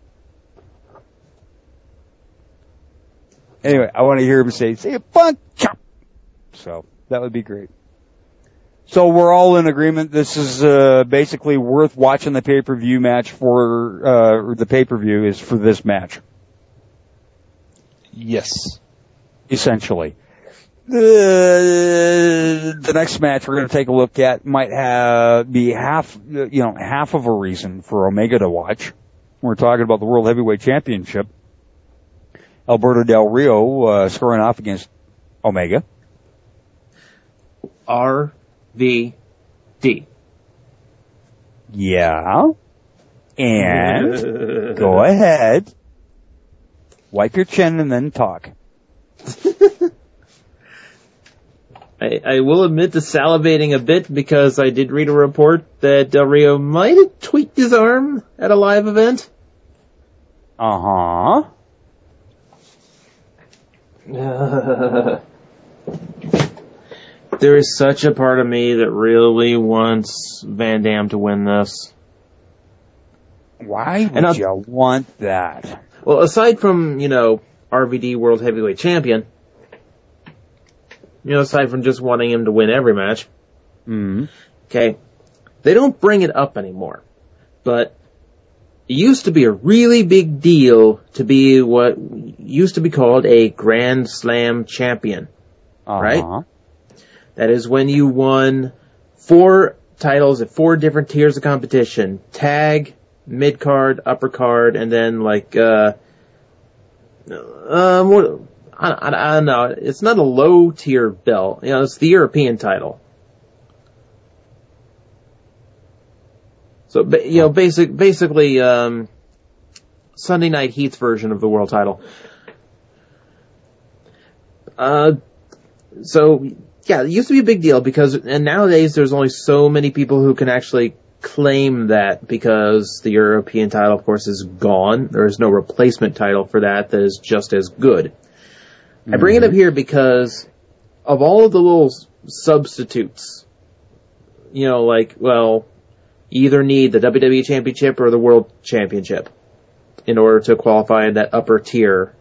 Anyway, I want to hear him say, say it, Punk, chop. So, that would be great. So we're all in agreement. This is, uh, basically worth watching the pay-per-view match for, uh, or the pay-per-view is for this match. Yes. Essentially. The, the next match we're going to take a look at might have, be half, you know, half of a reason for Omega to watch. We're talking about the World Heavyweight Championship. Alberto Del Rio, uh, scoring off against Omega. R V D. Yeah. And go ahead. Wipe your chin and then talk. I, I will admit to salivating a bit because I did read a report that Del Rio might have tweaked his arm at a live event. Uh-huh. There is such a part of me that really wants Van Dam to win this. Why would you want that? Well, aside from, you know, R V D World Heavyweight Champion, you know, aside from just wanting him to win every match, mm-hmm. Okay, they don't bring it up anymore, but it used to be a really big deal to be what used to be called a Grand Slam champion, uh-huh. right? That is when you won four titles at four different tiers of competition: tag, mid card, upper card, and then like uh, um, what, I, I, I don't know. It's not a low tier belt. You know, it's the European title. So, you know, basic, basically, um, Sunday Night Heat's version of the world title. Uh, so, yeah, it used to be a big deal because, and nowadays there's only so many people who can actually claim that because the European title, of course, is gone. There is no replacement title for that that is just as good. Mm-hmm. I bring it up here because of all of the little substitutes, you know, like, well, you either need the W W E Championship or the World Championship in order to qualify in that upper tier.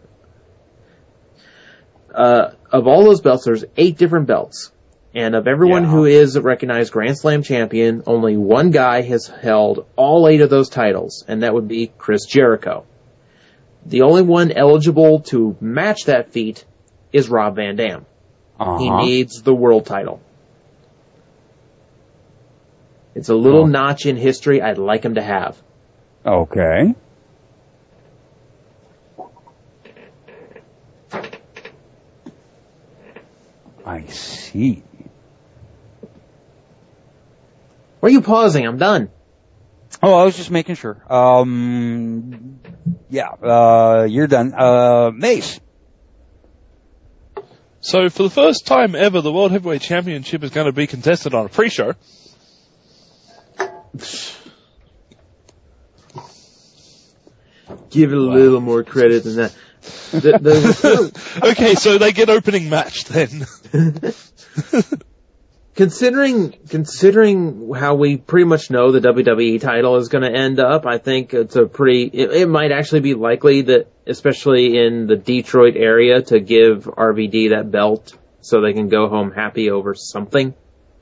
Uh, of all those belts, there's eight different belts. And of everyone yeah. who is a recognized Grand Slam champion, only one guy has held all eight of those titles, and that would be Chris Jericho. The only one eligible to match that feat is Rob Van Dam. Uh-huh. He needs the world title. It's a little oh. notch in history I'd like him to have. Okay. I see. Why are you pausing? I'm done. Oh, I was just making sure. Um, yeah, uh, you're done. Uh, Mace. So for the first time ever, the World Heavyweight Championship is going to be contested on a pre-show. Give it a wow. little more credit than that. The, the, okay, so they get opening match then. Considering considering how we pretty much know the W W E title is going to end up, I think it's a pretty. It, it might actually be likely that, especially in the Detroit area, to give R V D that belt so they can go home happy over something.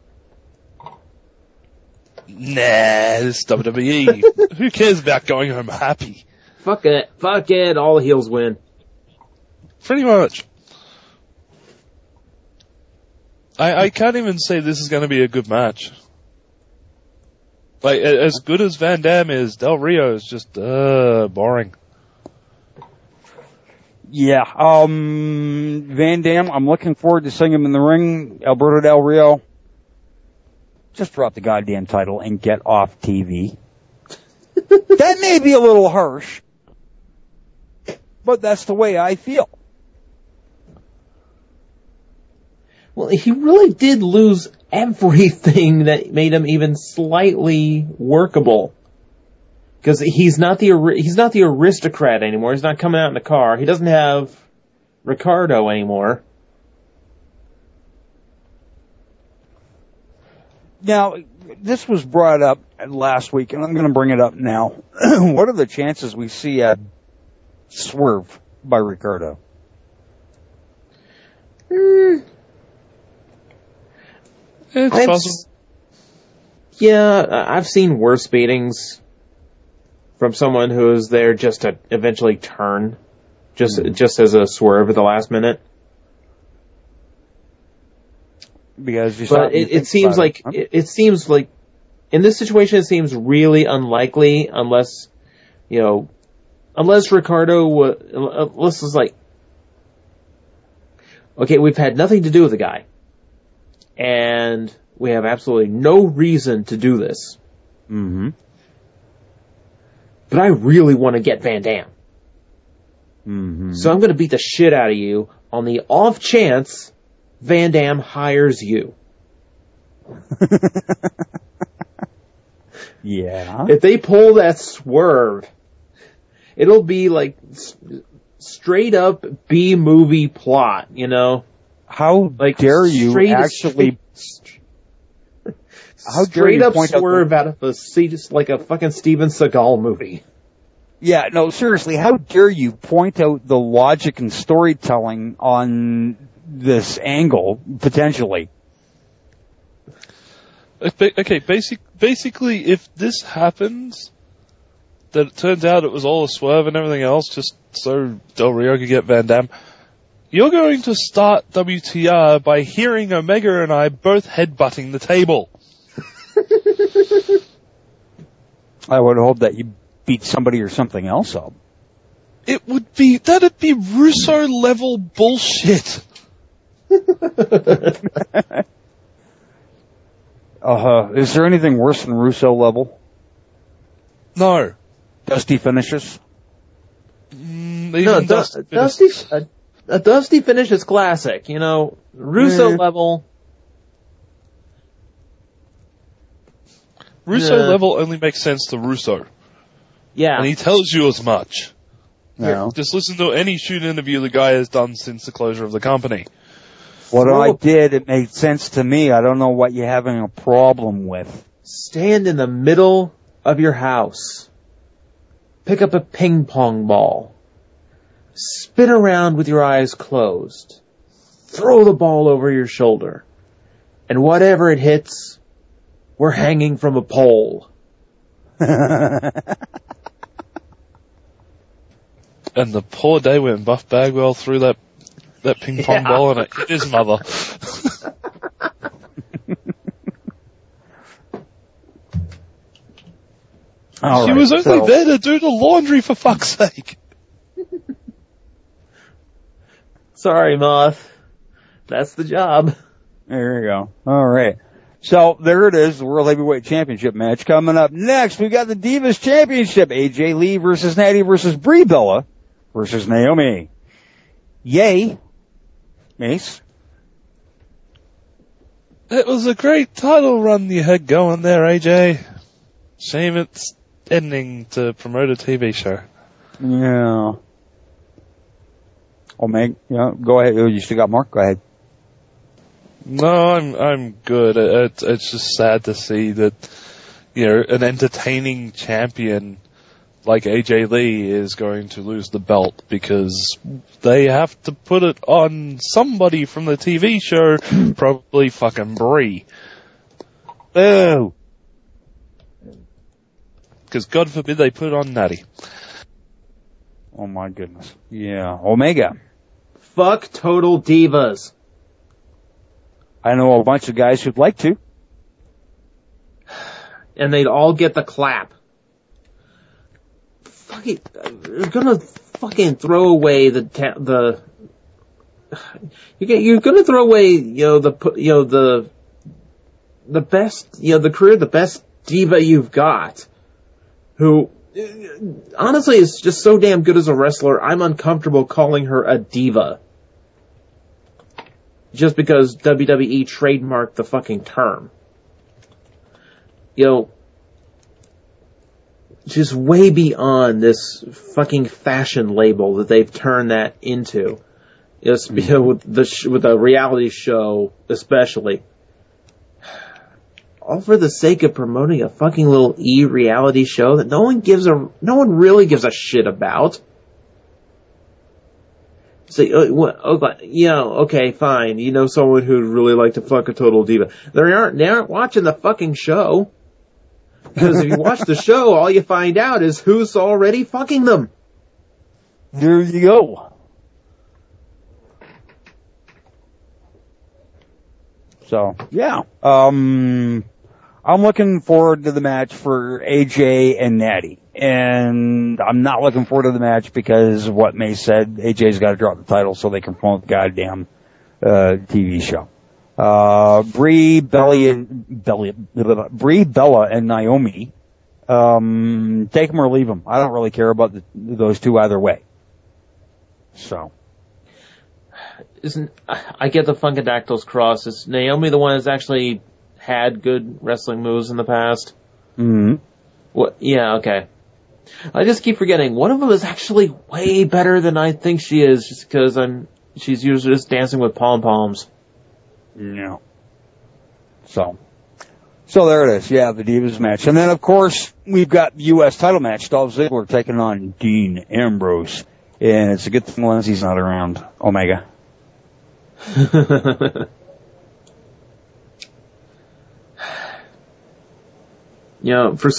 Nah, this is W W E. Who cares about going home happy? Fuck it. Fuck it. All the heels win. Pretty much. I, I can't even say this is going to be a good match. Like, as good as Van Dam is, Del Rio is just, uh, boring. Yeah, um, Van Dam, I'm looking forward to seeing him in the ring. Alberto Del Rio, just drop the goddamn title and get off T V. That may be a little harsh, but that's the way I feel. Well, he really did lose everything that made him even slightly workable. Because he's not the he's not the aristocrat anymore. He's not coming out in a car. He doesn't have Ricardo anymore. Now, this was brought up last week, and I'm going to bring it up now. What are the chances we see a swerve by Ricardo? Hmm. It's I've, possible. Yeah, I've seen worse beatings from someone who is there just to eventually turn, just mm-hmm. just as a swerve at the last minute. Because you but it, it seems like it, it, it seems like in this situation it seems really unlikely unless you know unless Ricardo was unless it's like okay, we've had nothing to do with the guy. And we have absolutely no reason to do this. Mm-hmm. But I really want to get Van Dam. Mm-hmm. So I'm going to beat the shit out of you on the off chance Van Dam hires you. Yeah. If they pull that swerve, it'll be like s- straight up B-movie plot, you know? How like dare you actually... How straight up swerve out of a just like a fucking Steven Seagal movie. Yeah, no, seriously, how dare you point out the logic and storytelling on this angle, potentially? Okay, basic, basically, if this happens, that it turns out it was all a swerve and everything else, just so Del Rio could get Van Dam, you're going to start W T R by hearing Omega and I both headbutting the table. I would hope that you beat somebody or something else up. It would be, that'd be Russo level bullshit. uh, is there anything worse than Russo level? No. Dusty finishes? Mm, no, Dusty, Dusty, a, a Dusty finish is classic, you know, Russo mm. level. Russo yeah. level only makes sense to Russo. Yeah. And he tells you as much. No. Just listen to any shoot interview the guy has done since the closure of the company. What oh. I did, it made sense to me. I don't know what you're having a problem with. Stand in the middle of your house. Pick up a ping pong ball. Spin around with your eyes closed. Throw the ball over your shoulder. And whatever it hits, we're hanging from a pole. And the poor day when Buff Bagwell threw that that ping pong yeah. ball and it hit his mother. All she right, was only so, there to do the laundry, for fuck's sake. Sorry, Moth. That's the job. There you go. All right. So there it is, the World Heavyweight Championship match. Coming up next, we got the Divas Championship. A J Lee versus Natty versus Brie Bella versus Naomi. Yay. Mace. It was a great title run you had going there, A J. Shame it's ending to promote a T V show. Yeah. Oh, Meg, yeah, go ahead. You still got more? Go ahead. No, I'm I'm good. It, it's just sad to see that, you know, an entertaining champion like A J Lee is going to lose the belt because they have to put it on somebody from the T V show, probably fucking Brie. Oh. Because God forbid they put it on Natty. Oh my goodness. Yeah. Omega. Fuck Total Divas. I know a bunch of guys who'd like to. And they'd all get the clap. Fucking, you're gonna fucking throw away the, ta- the, you're gonna throw away, you know, the, you know, the, the best, you know, the career, the best diva you've got, who, honestly is just so damn good as a wrestler, I'm uncomfortable calling her a diva. Just because W W E trademarked the fucking term. You know, just way beyond this fucking fashion label that they've turned that into. Just, you know, with the sh- with a reality show, especially. All for the sake of promoting a fucking little e-reality show that no one gives a, no one really gives a shit about. Say, so, uh, what, oh, you know, okay, fine. You know someone who'd really like to fuck a total diva. They aren't, they aren't watching the fucking show. Because if you watch the show, all you find out is who's already fucking them. There you go. So, yeah. Um, I'm looking forward to the match for A J and Natty. And I'm not looking forward to the match because of what May said. A J's got to drop the title so they can promote the goddamn uh, T V show. Uh, Brie, Belly, and Belly, Brie, Bella, and Naomi. Um, take them or leave them. I don't really care about the, those two either way. So, isn't I get the Funkadactyls cross? Is Naomi the one that's actually had good wrestling moves in the past? Mm-hmm. What? Yeah, okay. I just keep forgetting one of them is actually way better than I think she is, just because I'm she's usually just dancing with pom poms. No. So, so there it is. Yeah, the Divas match, and then of course we've got the U S title match. Dolph Ziggler taking on Dean Ambrose, and it's a good thing Lindsay's not around. Omega. You know, for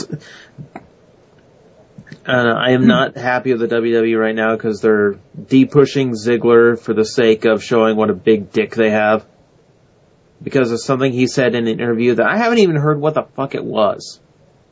uh, I am not happy with the W W E right now because they're de-pushing Ziggler for the sake of showing what a big dick they have. Because of something he said in an interview that I haven't even heard what the fuck it was.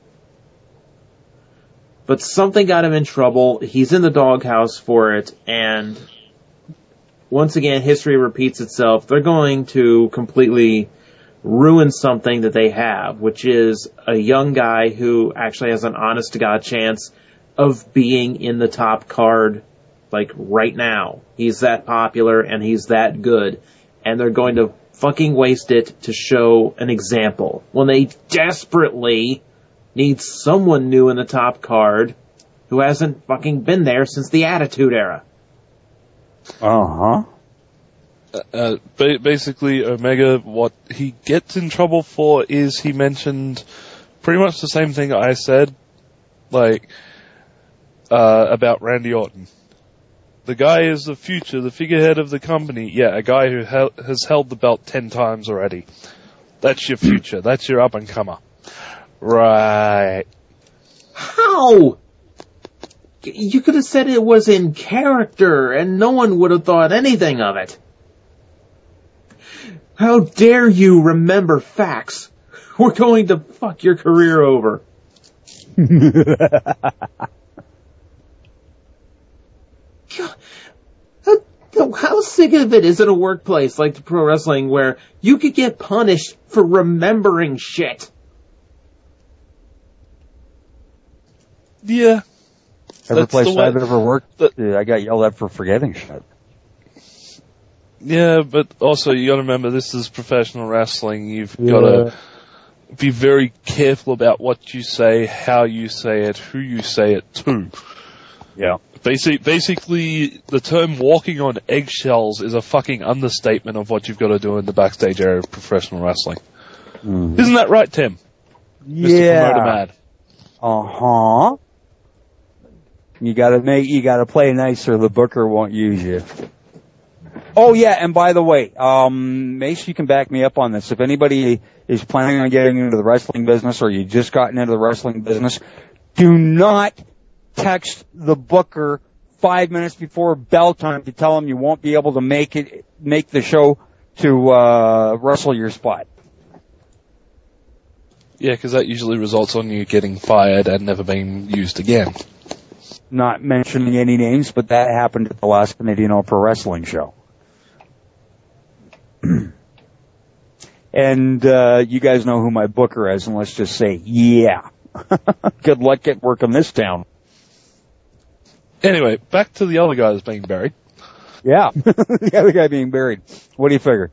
But something got him in trouble. He's in the doghouse for it, and once again, history repeats itself. They're going to completely ruin something that they have, which is a young guy who actually has an honest-to-God chance of being in the top card, like, right now. He's that popular, and he's that good. And they're going to fucking waste it to show an example when they desperately need someone new in the top card who hasn't fucking been there since the Attitude Era. Uh-huh. Uh, uh, ba- basically, Omega, what he gets in trouble for is he mentioned pretty much the same thing I said, like, uh, about Randy Orton. The guy is the future, the figurehead of the company. Yeah, a guy who hel- has held the belt ten times already. That's your future. That's your up-and-comer. Right. How? You could have said it was in character, and no one would have thought anything of it. How dare you remember facts? We're going to fuck your career over. How, how sick of it is it a workplace like the pro wrestling where you could get punished for remembering shit? Yeah. Every place I've ever worked, I got yelled at for forgetting shit. Yeah, but also you got to remember this is professional wrestling. You've Yeah. got to be very careful about what you say, how you say it, who you say it to. Yeah. Basic, basically, the term walking on eggshells is a fucking understatement of what you've got to do in the backstage area of professional wrestling. Mm. Isn't that right, Tim? Mister Yeah. Promoter Mad. Uh-huh. You gotta make, you gotta play nice or the booker won't use you. Oh yeah, and by the way, um, Mace, you can back me up on this. If anybody is planning on getting into the wrestling business or you just gotten into the wrestling business, do not text the booker five minutes before bell time to tell him you won't be able to make it, make the show to, uh, wrestle your spot. Yeah, because that usually results on you getting fired and never being used again. Not mentioning any names, but that happened at the last Canadian All Pro Wrestling show. And, uh, you guys know who my booker is, and let's just say, yeah. Good luck at work in this town. Anyway, back to the other guy that's being buried. Yeah. The other guy being buried. What do you figure?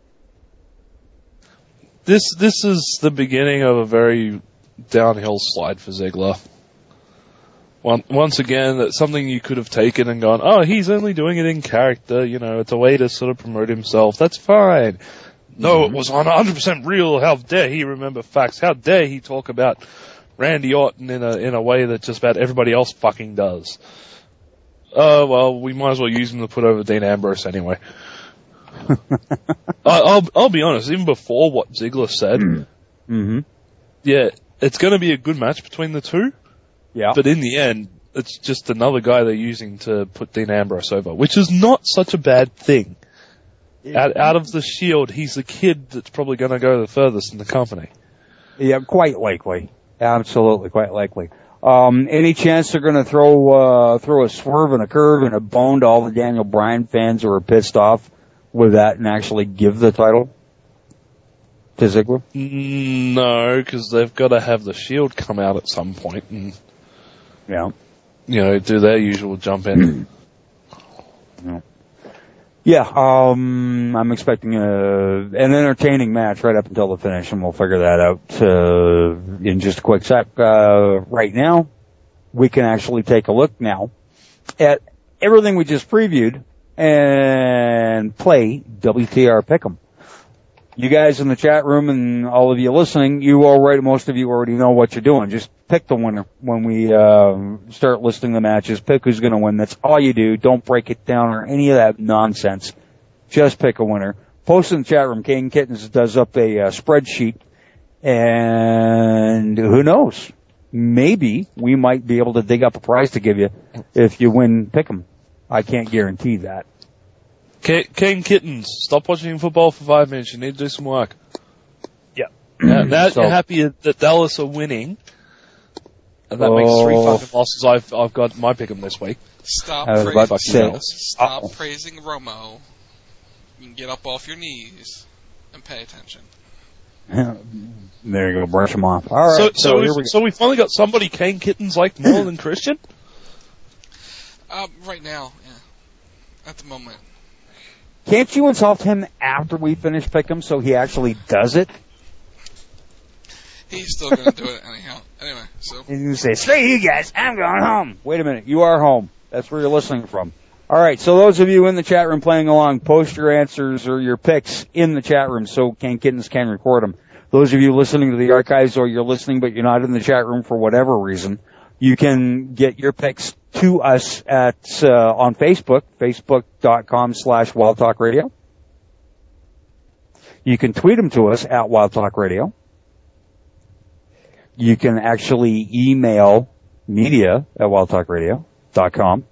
This, this is the beginning of a very downhill slide for Ziggler. One, once again, that's something you could have taken and gone, oh, he's only doing it in character, you know, it's a way to sort of promote himself, that's fine. No, it was one hundred percent real, how dare he remember facts, how dare he talk about Randy Orton in a, in a way that just about everybody else fucking does. Oh, uh, well, we might as well use him to put over Dean Ambrose anyway. I, I'll, I'll be honest, even before what Ziggler said, mm-hmm. yeah, it's gonna be a good match between the two. Yeah. But in the end, it's just another guy they're using to put Dean Ambrose over, which is not such a bad thing. Yeah. Out, out of the Shield, he's the kid that's probably going to go the furthest in the company. Yeah, quite likely. Absolutely, quite likely. Um, any chance they're going to throw uh, throw a swerve and a curve and a bone to all the Daniel Bryan fans who are pissed off with that and actually give the title to Ziggler? No, because they've got to have the Shield come out at some point and, yeah, you know, do their usual jump in. yeah. Yeah, um, I'm expecting a, an entertaining match right up until the finish, and we'll figure that out uh, in just a quick sec. Uh, right now, we can actually take a look now at everything we just previewed and play W T R Pick'em. You guys in the chat room and all of you listening, you already, most of you already know what you're doing. Just pick the winner when we uh, start listing the matches. Pick who's going to win. That's all you do. Don't break it down or any of that nonsense. Just pick a winner. Post in the chat room. King Kittens does up a uh, spreadsheet, and who knows? Maybe we might be able to dig up a prize to give you if you win Pick'em. I can't guarantee that. King Kittens, stop watching football for five minutes. You need to do some work. Yeah. Now, now So- you're happy that Dallas are winning, and that makes three Oh. fucking losses. I've I've got my pick'em this week. Stop I was about to praising, say- stop Uh-oh. praising Romo. You can get up off your knees and pay attention. There you go. Brush them off. All right. So So, so, here we, we go. so we finally got somebody Kane Kittens like more than Christian. Uh, right now, yeah. At the moment. Can't you insult him after we finish Pick'em so he actually does it? He's still gonna do it anyhow. Anyway, so. He's going to say, screw you guys, I'm going home. Wait a minute, you are home. That's where you're listening from. All right, so those of you in the chat room playing along, post your answers or your picks in the chat room so Ken Kittens can record them. Those of you listening to the archives or you're listening but you're not in the chat room for whatever reason, you can get your picks to us at uh, on Facebook, facebook.com slash Wild Talk Radio. You can tweet them to us at Wild Talk Radio. You can actually email media at wild talk radio dot com.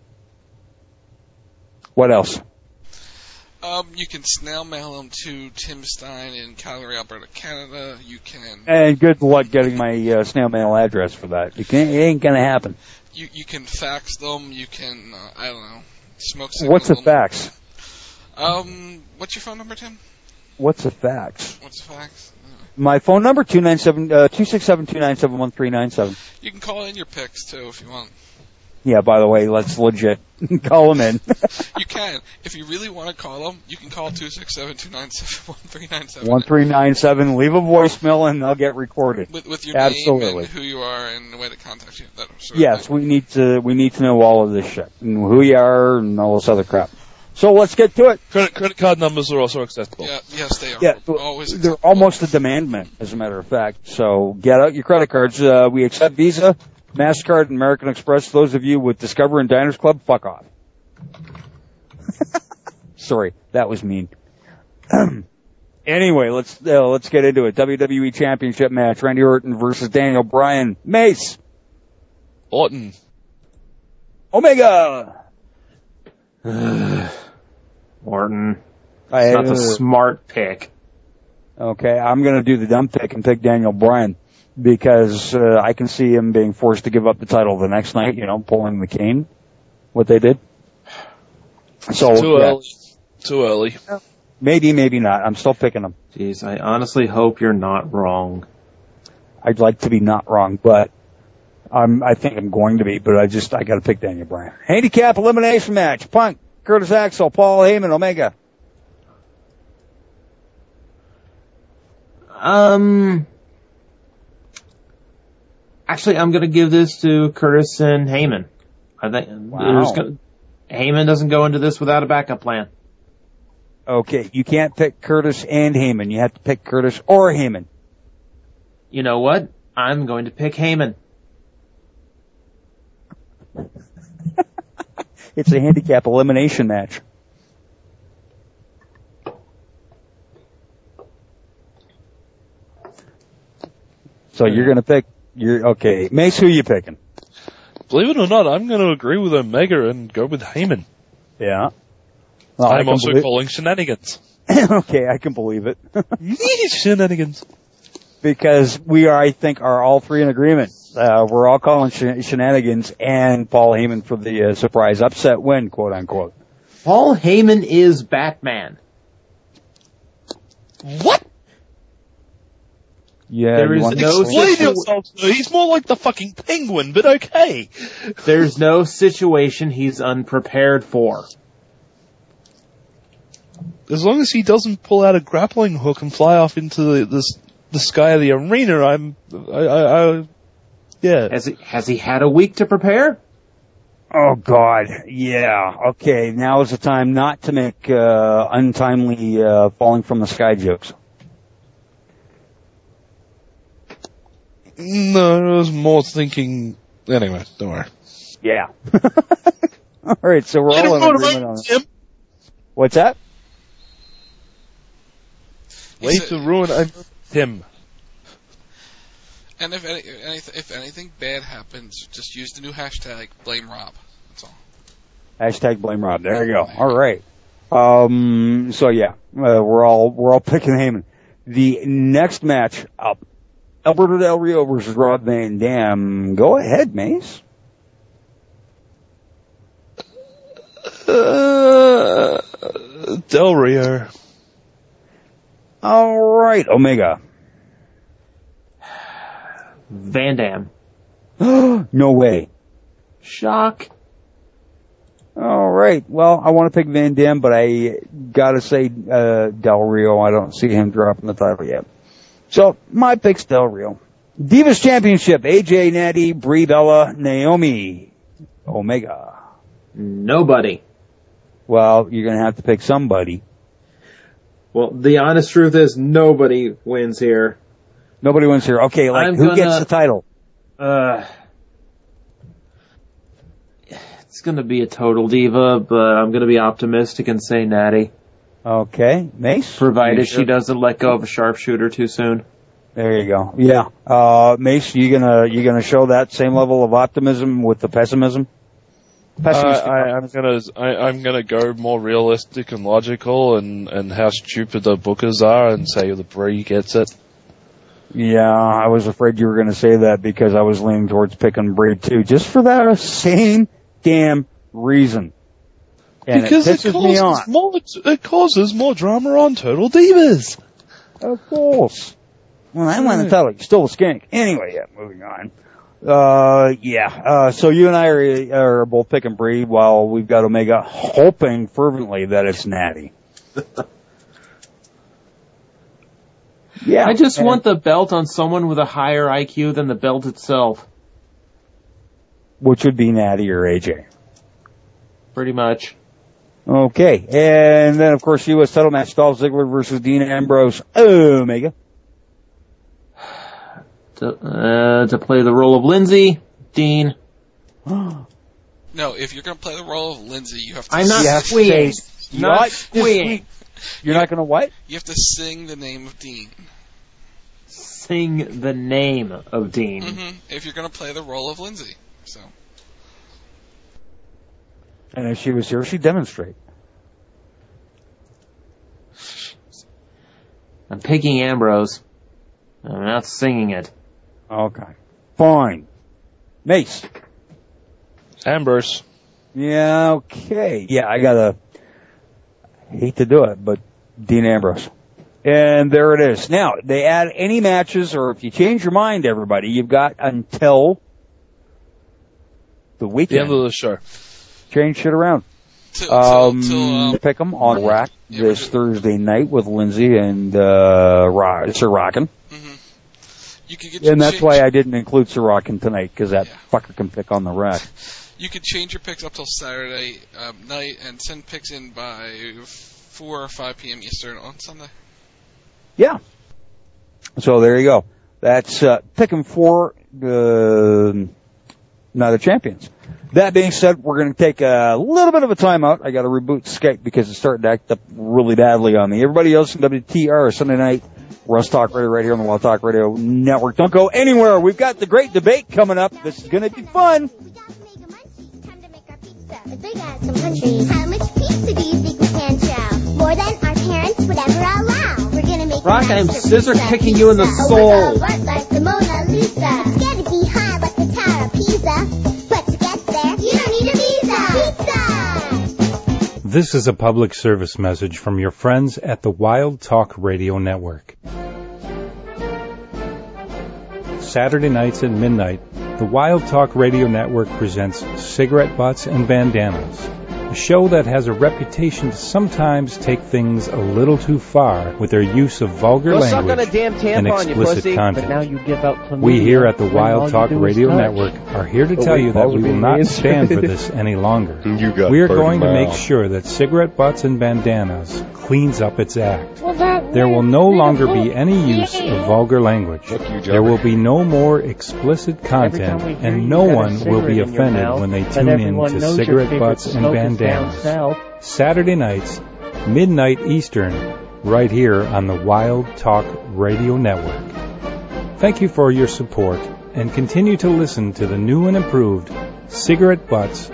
What else? Um, you can snail mail them to Tim Stein in Calgary, Alberta, Canada. You can. And good luck getting my uh, snail mail address for that. You can't, it ain't gonna happen. You you can fax them. You can uh, I don't know smoke signal What's a them. fax? Um, what's your phone number, Tim? What's a fax? What's a fax? My phone number two nine seven uh, two six seven two nine seven one three nine seven. You can call in your picks too if you want. Yeah, by the way, let's legit call him in. You can. If you really want to call them, you can call two six seven, two nine seven, one three nine seven. one three nine seven, leave a voicemail and they'll get recorded. With, with your Absolutely. name and who you are and the way to contact you. That sort of Yes, thing. we need to we need to know all of this shit. And who you are and all this other crap. So let's get to it. Credit, credit card numbers are also accessible. Yeah, yes, they are. Yeah, Always they're almost a demandment, as a matter of fact. So get out your credit cards. Uh, we accept Visa, MasterCard, and American Express. Those of you with Discover and Diners Club, fuck off. Sorry, that was mean. Anyway, let's uh, let's get into it. W W E Championship match: Randy Orton versus Daniel Bryan. Mace. Orton. Omega. Orton. I, It's not the uh, smart pick. Okay, I'm going to do the dumb pick and pick Daniel Bryan because uh, I can see him being forced to give up the title the next night, you know, pulling the cane, what they did. So Too yeah, early. Too early. maybe, maybe not. I'm still picking him. Jeez, I honestly hope you're not wrong. I'd like to be not wrong, but I'm, I think I'm going to be, but I just, I got to pick Daniel Bryan. Handicap elimination match. Punk, Curtis Axel, Paul Heyman, Omega. Um, actually, I'm going to give this to Curtis and Heyman. I think Wow. there's gonna, Heyman doesn't go into this without a backup plan. Okay, you can't pick Curtis and Heyman. You have to pick Curtis or Heyman. You know what? I'm going to pick Heyman. It's a handicap elimination match. So you're going to pick, you're, okay, Mace, who you picking? Believe it or not, I'm going to agree with Omega and go with Heyman. Yeah. Well, I I'm can also believe- calling shenanigans. Okay, I can believe it. Shenanigans. Because we are, I think, are all three in agreement. Uh, we're all calling sh- shenanigans and Paul Heyman for the uh, surprise upset win, quote unquote. Paul Heyman is Batman. What? Yeah, There you is want- no Explain situ- yourself, sir. He's more like the fucking Penguin, but okay. There's no situation he's unprepared for. As long as he doesn't pull out a grappling hook and fly off into the the, the sky of the arena, I'm, I, I, I yeah. Has he, has he had a week to prepare? Oh God, yeah. Okay, now is the time not to make uh, untimely uh, falling from the sky jokes. No, I was more thinking. Anyway, don't worry. Yeah. All right, so we're all in agreement on it. What's that? Way to ruin I'm him. And if any, any, if anything bad happens, just use the new hashtag blame Rob. That's all. Hashtag blame Rob. There you go. All right. Um. So yeah, uh, we're all we're all picking Heyman. The next match up, Alberto Del Rio versus Rob Van Dam. Go ahead, Mace. Uh, Del Rio. All right, Omega. Van Dam. No way. Shock. All right. Well, I want to pick Van Dam, but I gotta say uh, Del Rio. I don't see him dropping the title yet. So my pick's Del Rio. Divas Championship: A J, Natty, Brie Bella, Naomi, Omega. Nobody. Well, you're gonna have to pick somebody. Well, the honest truth is nobody wins here. Nobody wins here. Okay, like I'm who gonna- gets the title? Uh, it's gonna be a total diva, but I'm gonna be optimistic and say Natty. Okay, Mace. Provided You sure? she doesn't let go of a sharpshooter too soon. There you go. Yeah. Uh, Mace, you gonna you gonna show that same level of optimism with the pessimism? Uh, Pessimistic I, I'm gonna I, I'm gonna go more realistic and logical, and, and how stupid the bookers are, and say the Brie gets it. Yeah, I was afraid you were going to say that because I was leaning towards picking Brie too, just for that same damn reason. And Because it it pisses me causes off. more it causes more drama on Total Divas. Of course. Well, I want to tell you, still a skank. Anyway, yeah, moving on. Uh, yeah. Uh, so you and I are, are both picking Brie while we've got Omega hoping fervently that it's Natty. Yeah. I just and want the belt on someone with a higher I Q than the belt itself. Which would be Natty or A J. Pretty much. Okay. And then, of course, U S title match, Dolph Ziggler versus Dean Ambrose. Omega. To, uh, to play the role of Lindsay, Dean. No, if you're going to play the role of Lindsay, you have to I'm not squeeing. Not squeeing. You're not going to what? You have to sing the name of Dean. Sing the name of Dean. Mm-hmm. If you're going to play the role of Lindsay. So. And if she was here, she'd demonstrate. I'm picking Ambrose. I'm not singing it. Okay. Fine. Mace. Ambrose. Yeah, okay. Yeah, I gotta, hate to do it, but Dean Ambrose. And there it is. Now, they add any matches, or if you change your mind, everybody, you've got until the weekend. The end of the show. Change shit around. Till, um, till, um, pick them on Rack yeah, this Thursday night with Lindsay and uh, Ra- Sir Rockin'. Mm-hmm. You could get and that's change. why I didn't include Sir Rockin' tonight, because that yeah. fucker can pick on the Rack. You could change your picks up till Saturday um, night and send picks in by four or five p.m. Eastern on Sunday. Yeah. So there you go. That's uh, picking for the Night of Champions. That being said, we're going to take a little bit of a timeout. I got to reboot Skype because it's starting to act up really badly on me. Everybody else in W T R Sunday night, Russ Talk Radio right here on the Wild Talk Radio Network. Don't go anywhere. We've got the great debate coming up. This is going to be fun. As big as some countries. How much pizza do you think we can chow? More than our parents would ever allow. We're gonna make Rock, I'm scissor kicking you in the soul. Like the Mona Lisa. It's gotta be high like the Tower of Pisa. But to get there, you don't need a visa. Pizza! This is a public service message from your friends at the Wild Talk Radio Network. Saturday nights at midnight, the Wild Talk Radio Network presents Cigarette Butts and Bandanas, a show that has a reputation to sometimes take things a little too far with their use of vulgar Go language suck on a damn tampon, and you explicit pussy. content. But now you give out We here at the when Wild all Talk you do is Radio touch. Network are here to But tell wait, you that all we will we not need- stand for this any longer. You got We are burnt going to make mouth. sure that Cigarette Butts and Bandanas cleans up its act. Well, that There will no longer be any use of vulgar language. Fuck you, There will Jeffrey. be no more explicit content, Every time we hear and you no got a one will be cigarette in your offended mouth, when they but tune in everyone to knows your Cigarette favorite Butts and smoke is down Bandanas. south. Saturday nights, midnight Eastern, right here on the Wild Talk Radio Network. Thank you for your support, and continue to listen to the new and improved Cigarette Butts.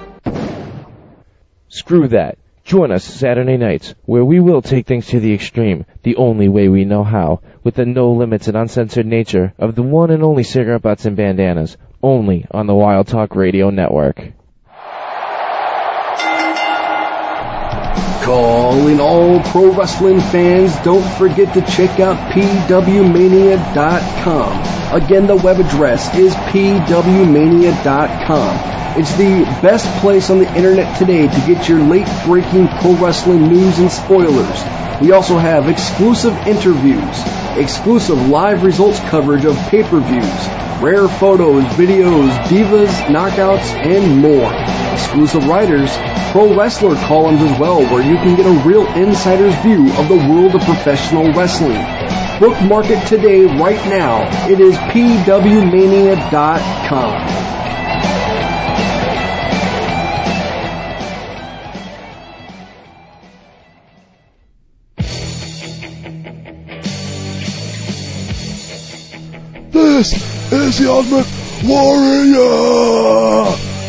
Screw that. Join us Saturday nights, where we will take things to the extreme, the only way we know how, with the no limits and uncensored nature of the one and only Cigarette Butts and Bandanas, only on the Wild Talk Radio Network. Calling all pro wrestling fans, don't forget to check out P W mania dot com. Again, the web address is P W mania dot com. It's the best place on the internet today to get your late-breaking pro wrestling news and spoilers. We also have exclusive interviews, exclusive live results coverage of pay-per-views, rare photos, videos, divas, knockouts, and more. Exclusive writers, pro wrestler columns as well, where you can get a real insider's view of the world of professional wrestling. Bookmark it today, right now. It is P W mania dot com. This is the Ultimate Warrior!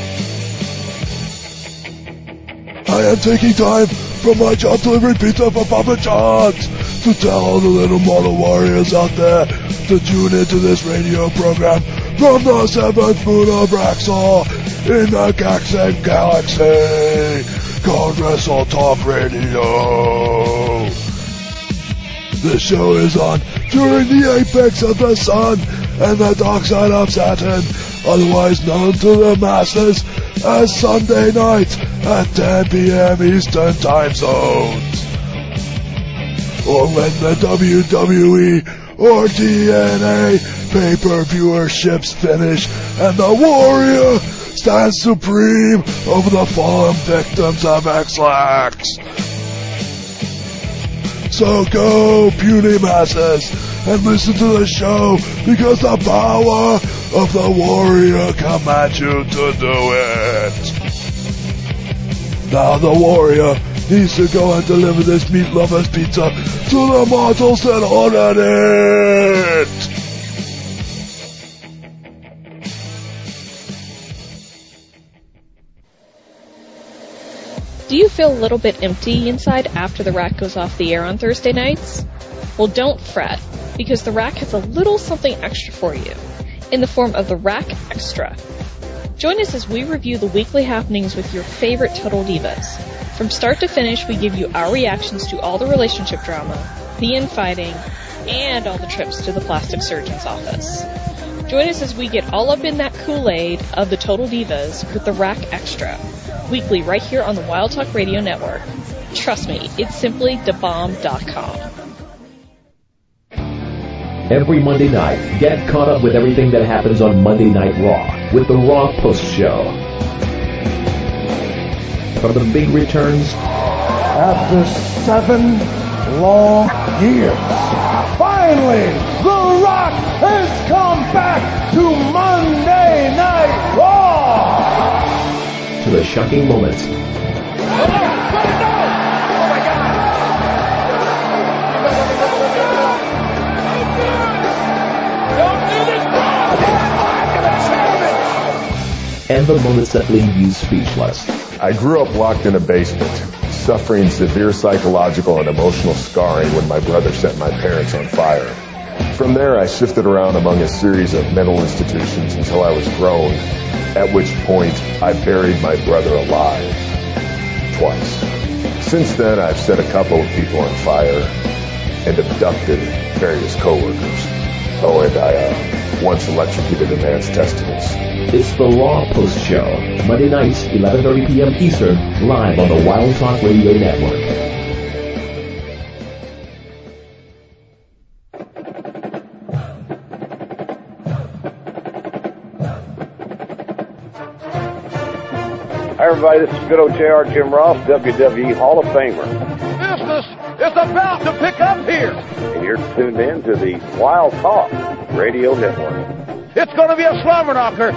I am taking time from my job delivering pizza for Papa John's to tell all the little model warriors out there to tune into this radio program from the seventh moon of Raxor in the Gaxen Galaxy called Wrestle Talk Radio. This show is on during the apex of the sun and the Dark Side of Saturn, otherwise known to the masses as Sunday nights at ten p.m. Eastern Time Zones. Or when the W W E or T N A pay-per-viewerships finish and the Warrior stands supreme over the fallen victims of X-Lax. So go, puny masses, and listen to the show, because the power of the Warrior commands you to do it. Now the Warrior needs to go and deliver this meat lover's pizza to the mortals that ordered it. Do you feel a little bit empty inside after the Rack goes off the air on Thursday nights? Well, don't fret, because the Rack has a little something extra for you, in the form of the Rack Extra. Join us as we review the weekly happenings with your favorite Total Divas. From start to finish, we give you our reactions to all the relationship drama, the infighting, and all the trips to the plastic surgeon's office. Join us as we get all up in that Kool-Aid of the Total Divas with the Rack Extra, weekly right here on the Wild Talk Radio Network. Trust me, it's simply da bomb dot com. Every Monday night, get caught up with everything that happens on Monday Night Raw with the Raw Post Show. From the big returns, After seven long years, finally, The Rock has come back to Monday Night Raw! to the shocking moments. And the moments that leave you speechless. I grew up locked in a basement, suffering severe psychological and emotional scarring when my brother set my parents on fire. From there, I shifted around among a series of mental institutions until I was grown, at which point I buried my brother alive. Twice. Since then, I've set a couple of people on fire and abducted various coworkers. Oh, and I uh, once electrocuted a man's testicles. It's the Raw Post Show, Monday nights, eleven thirty p.m. Eastern, live on the Wild Talk Radio Network. Hi, everybody. This is good old J R Jim Ross, W W E Hall of Famer. Business is about to pick up here! And you're tuned in to the Wild Talk Radio Network. It's going to be a slobber knocker!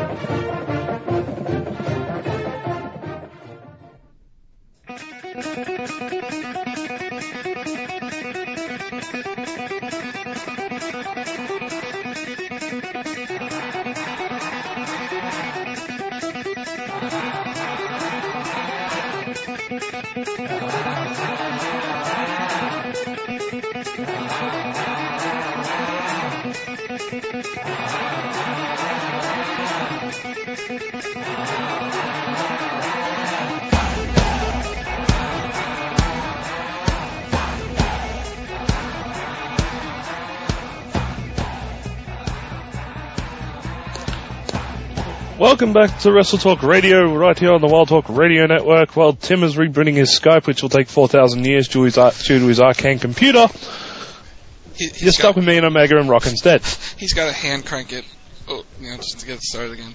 Welcome back to Wrestle Talk Radio, right here on the Wild Talk Radio Network. While Tim is rebooting his Skype, which will take four thousand years due to his, ar- due to his arcane computer, He, he's you're got, stuck with me and Omega and Rock instead. He's got to hand crank it, oh, you know, just to get it started again.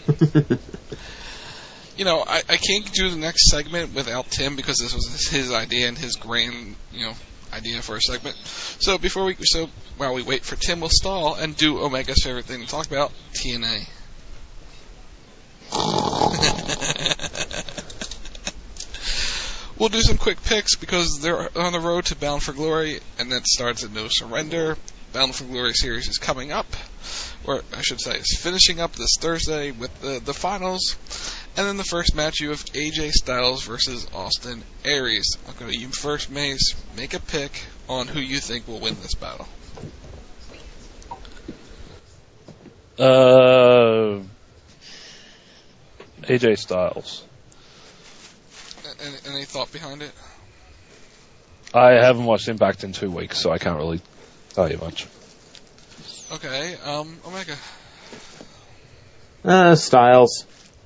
You know, I, I can't do the next segment without Tim because this was his idea and his grand, you know, idea for a segment. So before we, so while we wait for Tim, we'll stall and do Omega's favorite thing to talk about, T N A. We'll do some quick picks because they're on the road to Bound for Glory, and that starts at No Surrender. Bound for Glory series is coming up, or I should say, is finishing up this Thursday with the, the finals. And then the first match, you have A J Styles versus Austin Aries. I'll go to you first, Mace. Make a pick on who you think will win this battle. Uh, A J Styles. Any, any thought behind it? I haven't watched Impact in two weeks, so I can't really tell you much. Okay, um, Omega. Uh, Styles.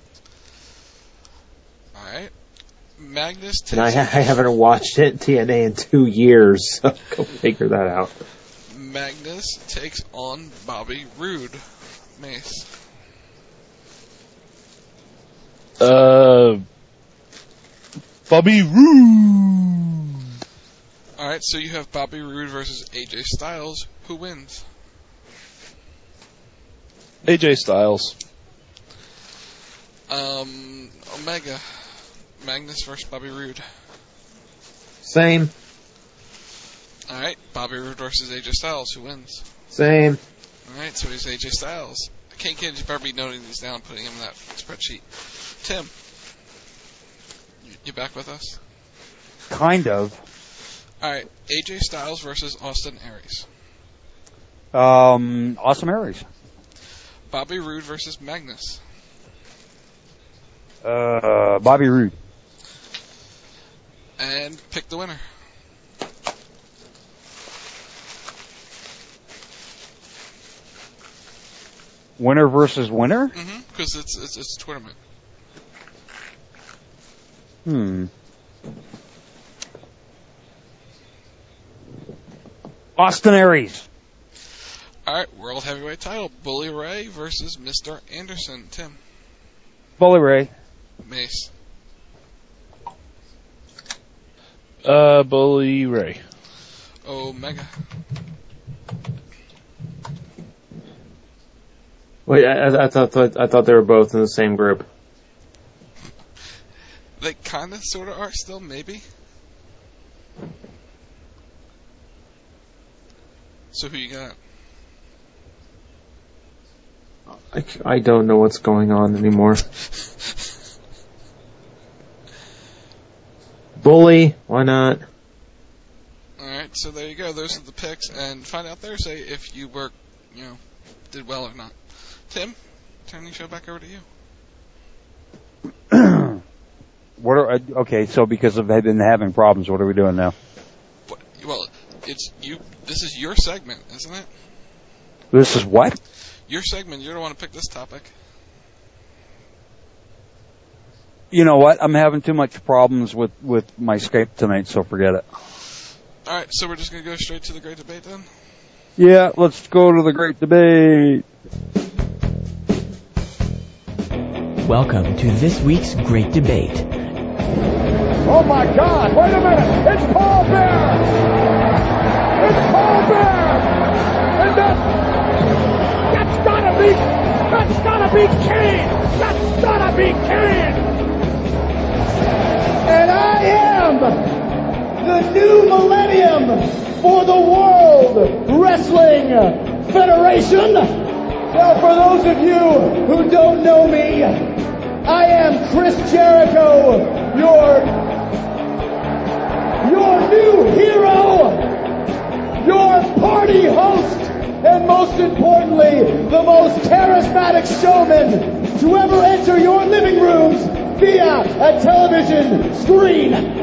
Alright. Magnus takes And I, I haven't watched it T N A in two years, so go figure that out. Magnus takes on Bobby Roode. Mace. Uh, Bobby Roode. Alright, so you have Bobby Roode versus A J Styles. Who wins? A J Styles. Um, Omega. Magnus versus Bobby Roode. Same. Alright, Bobby Roode versus A J Styles. Who wins? Same. Alright, so he's A J Styles. I can't get you better be noting these down, putting them in that spreadsheet. Tim. You, you back with us? Kind of. Alright, A J Styles versus Austin Aries. Um, Austin Aries. Bobby Roode versus Magnus. Uh, Bobby Roode. And pick the winner. Winner versus winner? Mm-hmm, because it's, it's, it's a tournament. Hmm. Austin Aries. Alright, World Heavyweight title. Bully Ray versus Mister Anderson. Tim. Bully Ray. Mace. Uh, Bully Ray. Omega. Wait, I, I thought I thought they were both in the same group. They kind of, sort of are still, maybe. So who you got? I, I don't know what's going on anymore. Bully, why not? Alright, so there you go. Those are the picks. And find out Thursday if you were, you know, did well or not. Tim, turning the show back over to you. What are, okay, so because of been having problems, what are we doing now? Well, it's you. This is your segment, isn't it? This is what? Your segment. You're the one to pick this topic. You know what? I'm having too much problems with, with my Skype tonight, so forget it. All right, so we're just going to go straight to the great debate then? Yeah, let's go to the great debate. Welcome to this week's great debate. Oh my God, wait a minute, it's Paul Bear! It's Paul Bear! And that, that's gotta be, that's gotta be Kane! That's gotta be Kane! And I am the new millennium for the World Wrestling Federation. Now for those of you who don't know me, I am Chris Jericho, your, your new hero, your party host, and most importantly, the most charismatic showman to ever enter your living rooms via a television screen.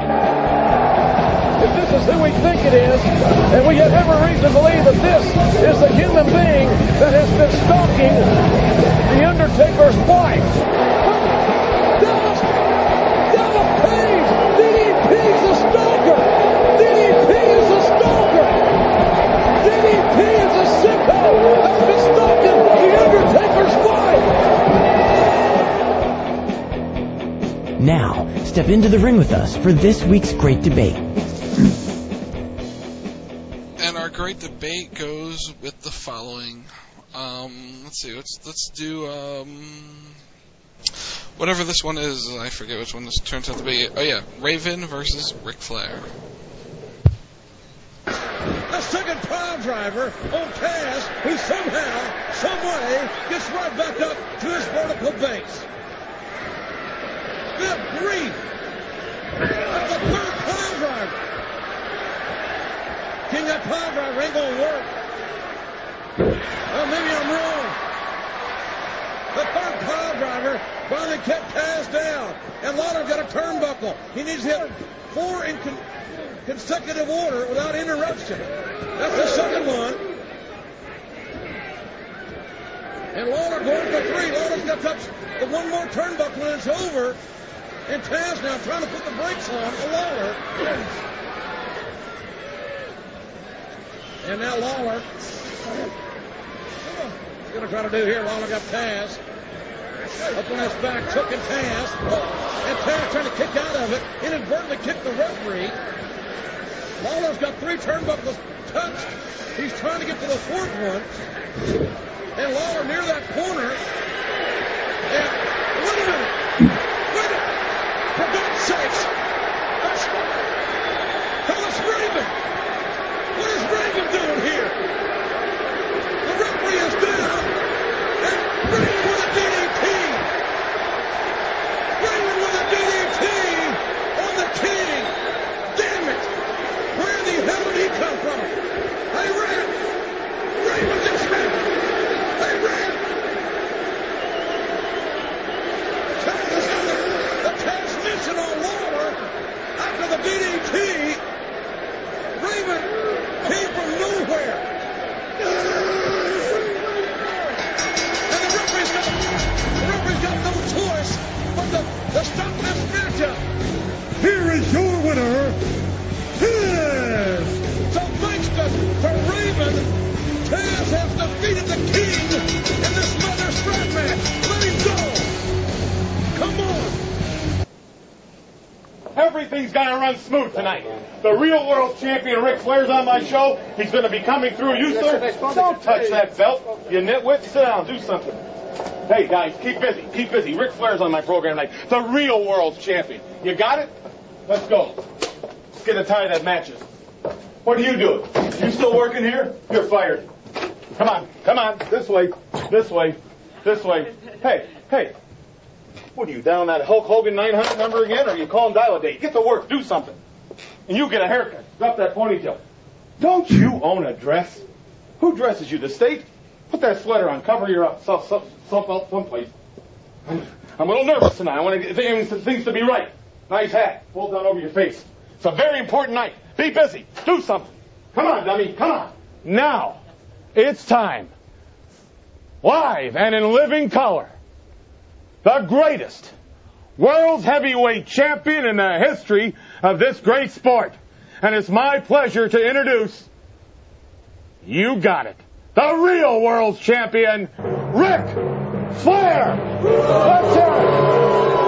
If this is who we think it is, and we have every reason to believe that this is the human being that has been stalking The Undertaker's wife. Dallas, Dallas Page! D D P is a stalker! D D P is a stalker! D D P is a sicko! Has been stalking The Undertaker's wife! Now, step into the ring with us for this week's great debate. And our great debate goes with the following. Um, let's see. Let's let's do um, whatever this one is. I forget which one this turns out to be. Oh yeah, Raven versus Ric Flair. The second pile driver on Taz, who somehow, some way, gets right back up to his vertical base. Good grief! That's the third pile driver. King, that pile driver ain't gonna work. Well, maybe I'm wrong. The third pile driver finally kept Taz down, and Lawler got a turnbuckle. He needs to hit four in con- consecutive order without interruption. That's the second one. And Lawler going for three. Lawler's got to touch the one more turnbuckle and it's over. And Taz now trying to put the brakes on for Lawler. And now Lawler. What's going to try to do here? Lawler got Taz. Up on his back, took and Taz. And Taz trying to kick out of it. Inadvertently kicked the referee. Lawler's got three turnbuckles touched. He's trying to get to the fourth one. And Lawler near that corner. And wait a minute. Wait a minute. For God's sakes. That's Hollis Raven. What is Raven doing here? The referee is down. And Raven with a D D T. Raven with a D D T on the King. Damn it. Where the hell did he come from? Hey, Raven. Raven just ran. Hey, Raven. Taz on the, the transmission on Lawler after the D D T. Raven came from nowhere. And the referee's got, the referee's got no choice but to, to stop this matchup. Here is your winner, Taz. So thanks to, to Raven, Taz has defeated the King in this leather strap match. Let him go. Come on. Everything's gonna run smooth tonight. The real world champion Ric Flair's on my show. He's gonna be coming through. You, sir, don't touch that belt. You nitwit. Sit down. Do something. Hey, guys, keep busy. Keep busy. Ric Flair's on my program tonight. The real world champion. You got it? Let's go. Let's get a tie that matches. What are you doing? You still working here? You're fired. Come on. Come on. This way. This way. This way. Hey, hey. What are you, down that Hulk Hogan nine hundred number again, or are you calling dial a date? Get to work, do something. And you get a haircut. Drop that ponytail. Don't you own a dress? Who dresses you, the state? Put that sweater on, cover your up, some, some, some, someplace. I'm, I'm a little nervous tonight. I want to get things to be right. Nice hat, pull down over your face. It's a very important night. Be busy, do something. Come on, dummy, come on. Now, it's time. Live and in living color. The greatest world's heavyweight champion in the history of this great sport. And it's my pleasure to introduce, you got it, the real world's champion, Ric Flair. Let's hear it.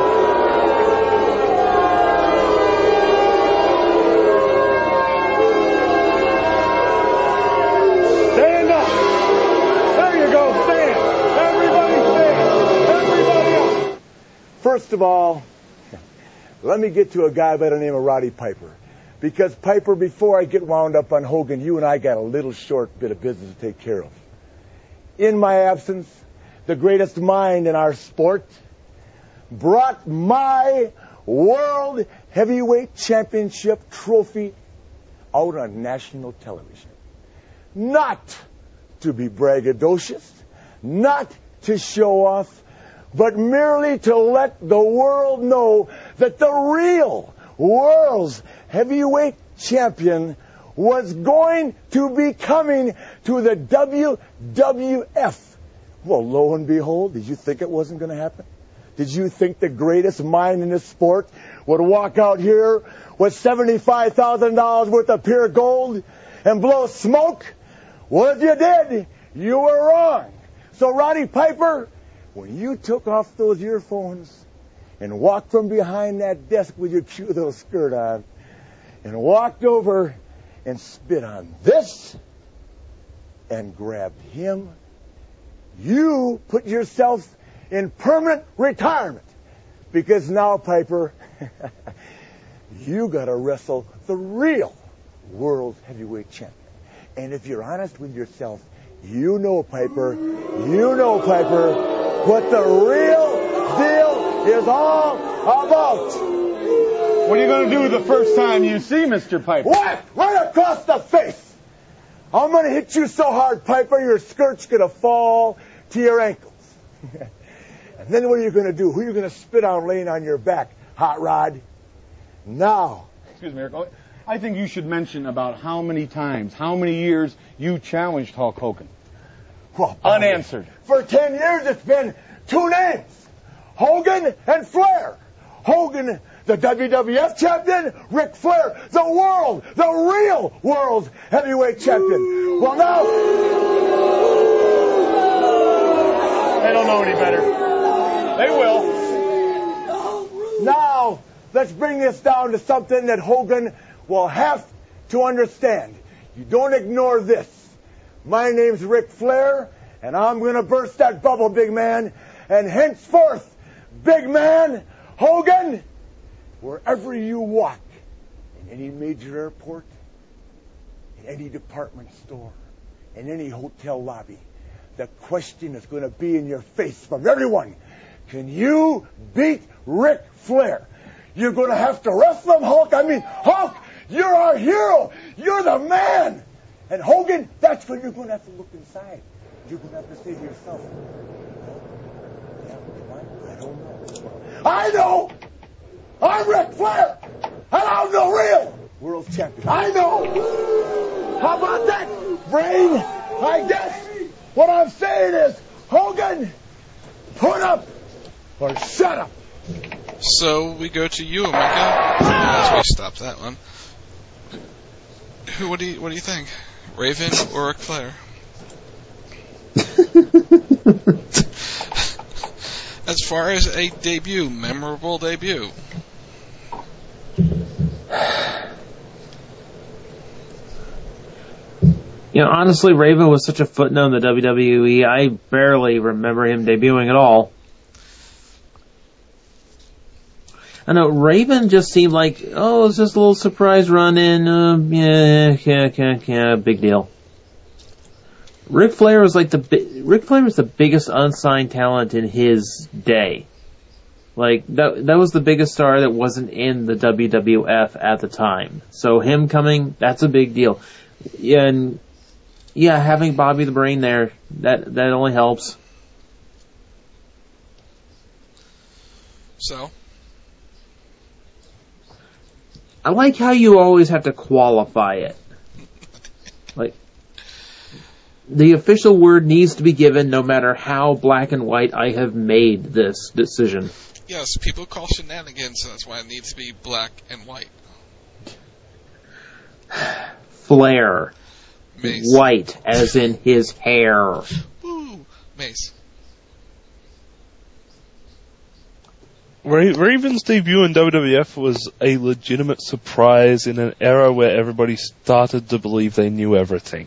Stand up. There you go, stand. Everybody stand. Everybody up. First of all, let me get to a guy by the name of Roddy Piper. Because, Piper, before I get wound up on Hogan, you and I got a little short bit of business to take care of. In my absence, the greatest mind in our sport brought my World Heavyweight Championship trophy out on national television. Not to be braggadocious, not to show off, but merely to let the world know that the real world's heavyweight champion was going to be coming to the W W F. Well, lo and behold, did you think it wasn't going to happen? Did you think the greatest mind in this sport would walk out here with seventy-five thousand dollars worth of pure gold and blow smoke? Well, if you did, you were wrong. So, Roddy Piper, when you took off those earphones and walked from behind that desk with your cute little skirt on and walked over and spit on this and grabbed him, you put yourself in permanent retirement. Because now, Piper, you got to wrestle the real world heavyweight champion. And if you're honest with yourself, you know, Piper, you know, Piper, what the real deal is all about. What are you going to do the first time you see Mister Piper? What? Right across the face. I'm going to hit you so hard, Piper, your skirt's going to fall to your ankles. And then what are you going to do? Who are you going to spit on laying on your back, Hot Rod? Now. Excuse me, Eric. I think you should mention about how many times, how many years you challenged Hulk Hogan. Well, unanswered. For ten years, it's been two names, Hogan and Flair. Hogan, the W W F champion, Ric Flair, the world, the real world heavyweight champion. Well, now, They don't know any better. They will. now, let's bring this down to something that Hogan will have to understand. You don't ignore this. My name's Ric Flair, and I'm going to burst that bubble, big man. And henceforth, big man, Hogan, wherever you walk, in any major airport, in any department store, in any hotel lobby, the question is going to be in your face from everyone. Can you beat Ric Flair? You're going to have to wrestle him, Hulk. I mean, Hulk, you're our hero. You're the man. And Hogan, that's when you're going to have to look inside. You're going to have to say to yourself, yeah, what? I don't know. I know. I'm Ric Flair, and I'm the real world champion. I know. How about that, brain? I guess what I'm saying is, Hogan, put up or shut up. So we go to you, Omega. As we stop that one. Who? What do you? What do you think? Raven or Ric Flair? As far as a debut, memorable debut. You know, honestly, Raven was such a footnote in the W W E, I barely remember him debuting at all. I know, Raven just seemed like, oh, it's just a little surprise run-in, uh, yeah, yeah, yeah, yeah, big deal. Ric Flair was like the, bi- Ric Flair was the biggest unsigned talent in his day. Like, that that was the biggest star that wasn't in the W W F at the time. So him coming, that's a big deal. Yeah, and yeah, having Bobby the Brain there, that that only helps. So? I like how you always have to qualify it. Like, the official word needs to be given no matter how black and white I have made this decision. Yes, people call shenanigans, so that's why it needs to be black and white. Flair. Mace. White, as in his hair. Woo! Mace. Ra- Raven's debut in W W F was a legitimate surprise in an era where everybody started to believe they knew everything.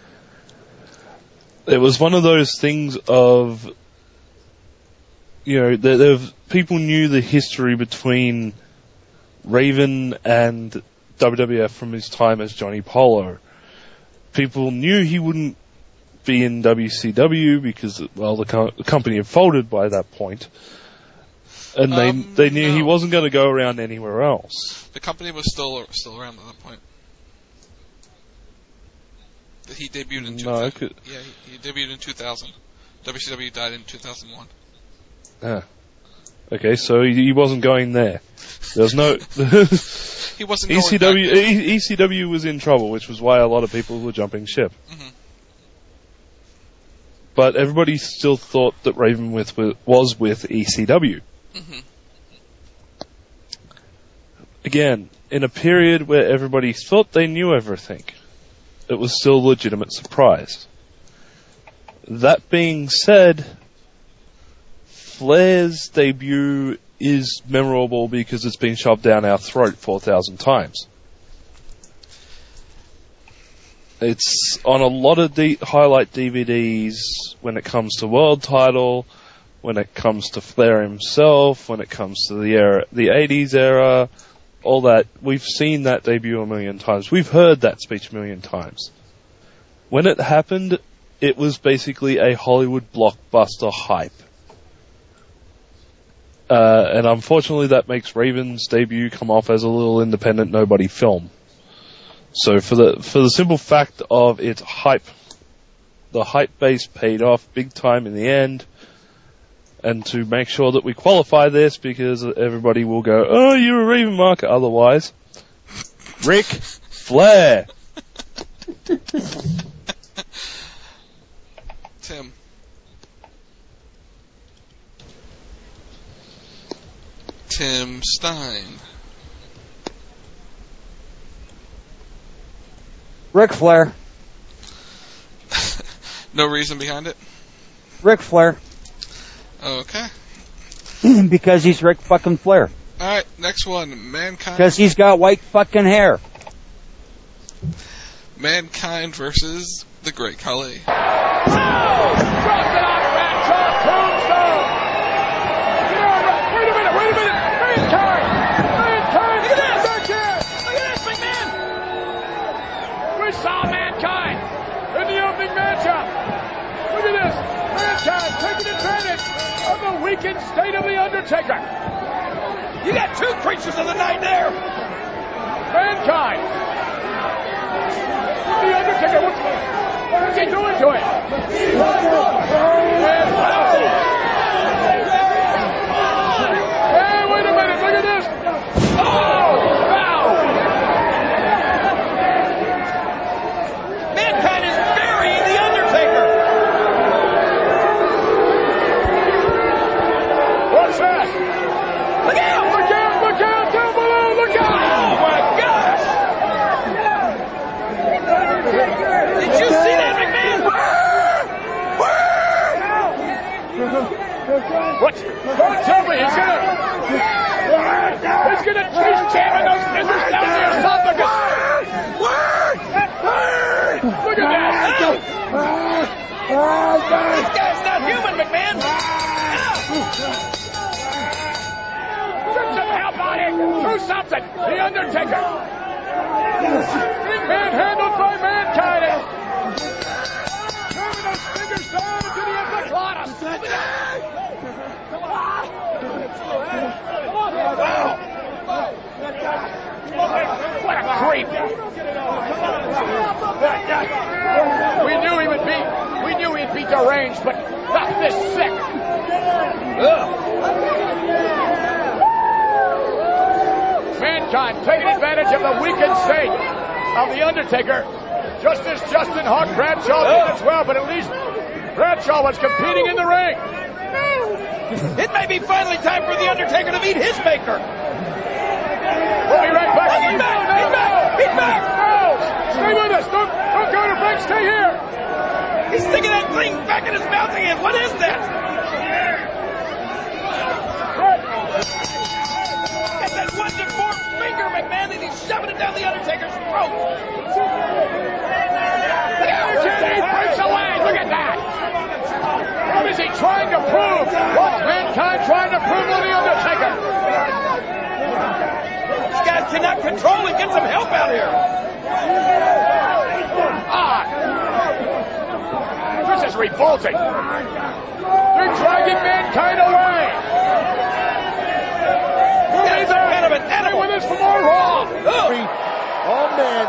It was one of those things of, you know, there, there, people knew the history between Raven and W W F from his time as Johnny Polo. People knew he wouldn't be in W C W because, well, the, co- the company had folded by that point. And they Um, they knew no. he wasn't going to go around anywhere else. The company was still still around at that point. He debuted in two thousand. No, I could... Yeah, he, he debuted in two thousand. W C W died in two thousand one. Ah. Okay, so he, he wasn't going there. There's no... He wasn't E C going W, back there. E- ECW was in trouble, which was why a lot of people were jumping ship. Mhm. But everybody still thought that Raven with, was with E C W. Mm-hmm. Again, in a period where everybody thought they knew everything, it was still a legitimate surprise. That being said, Flair's debut is memorable because it's been shoved down our throat four thousand times. It's on a lot of D- highlight D V Ds when it comes to world title, when it comes to Flair himself, when it comes to the era, the eighties era, all that. We've seen that debut a million times. We've heard that speech a million times. When it happened, it was basically a Hollywood blockbuster hype. Uh, and unfortunately that makes Raven's debut come off as a little independent nobody film. So for the for the simple fact of its hype, the hype base paid off big time in the end. And to make sure that we qualify this, because everybody will go, oh, you're a Raven marker otherwise. Ric Flair. Tim. Tim Stein. Ric Flair. No reason behind it? Ric Flair. Okay. Because he's Ric fucking Flair. Alright, next one. Mankind. Because he's got white fucking hair. Mankind versus the Great Khali. Saw Mankind in the opening matchup. Look at this. Mankind taking advantage of the weakened state of The Undertaker. You got two creatures of the night there. Mankind. The Undertaker, what's, what's he doing to him? And, hey, wait a minute. Look at this. Oh, wow. Mankind is burying The Undertaker. What's that? Look out! Look out! Look out! Down below! Look out! Oh my gosh! Did you see that, McMahon? What? Don't tell me he's gonna... He's gonna chase jamming those scissors down the esophagus! Look at that! This guy's not human, McMahon! Get some help out here! Do something! The Undertaker! Being manhandled by Mankind! Driving those fingers down into the epiglottis! What a creep! We knew he would beat. We knew he'd beat the range, but not this sick. Ugh. Mankind taking advantage of the weakened state of The Undertaker, just as Justin Hawk Bradshaw did as well, but at least Bradshaw was competing in the ring. It may be finally time for The Undertaker to meet his maker. We'll be right back. He's back! He's back! He's back! No! Stay with us! Don't, don't go to break! Stay here! He's sticking that thing back in his mouth again! What is that? Get that one to four finger, McMahon, and he's shoving it down The Undertaker's throat! Look out! He breaks away! Look at that! What is he trying to prove? What's Mankind trying to prove to The Undertaker? These guys cannot control it. Get some help out here. Ah! This is revolting. They're dragging Mankind away. He's a kind of an animal with us for more Raw. Oh, oh man.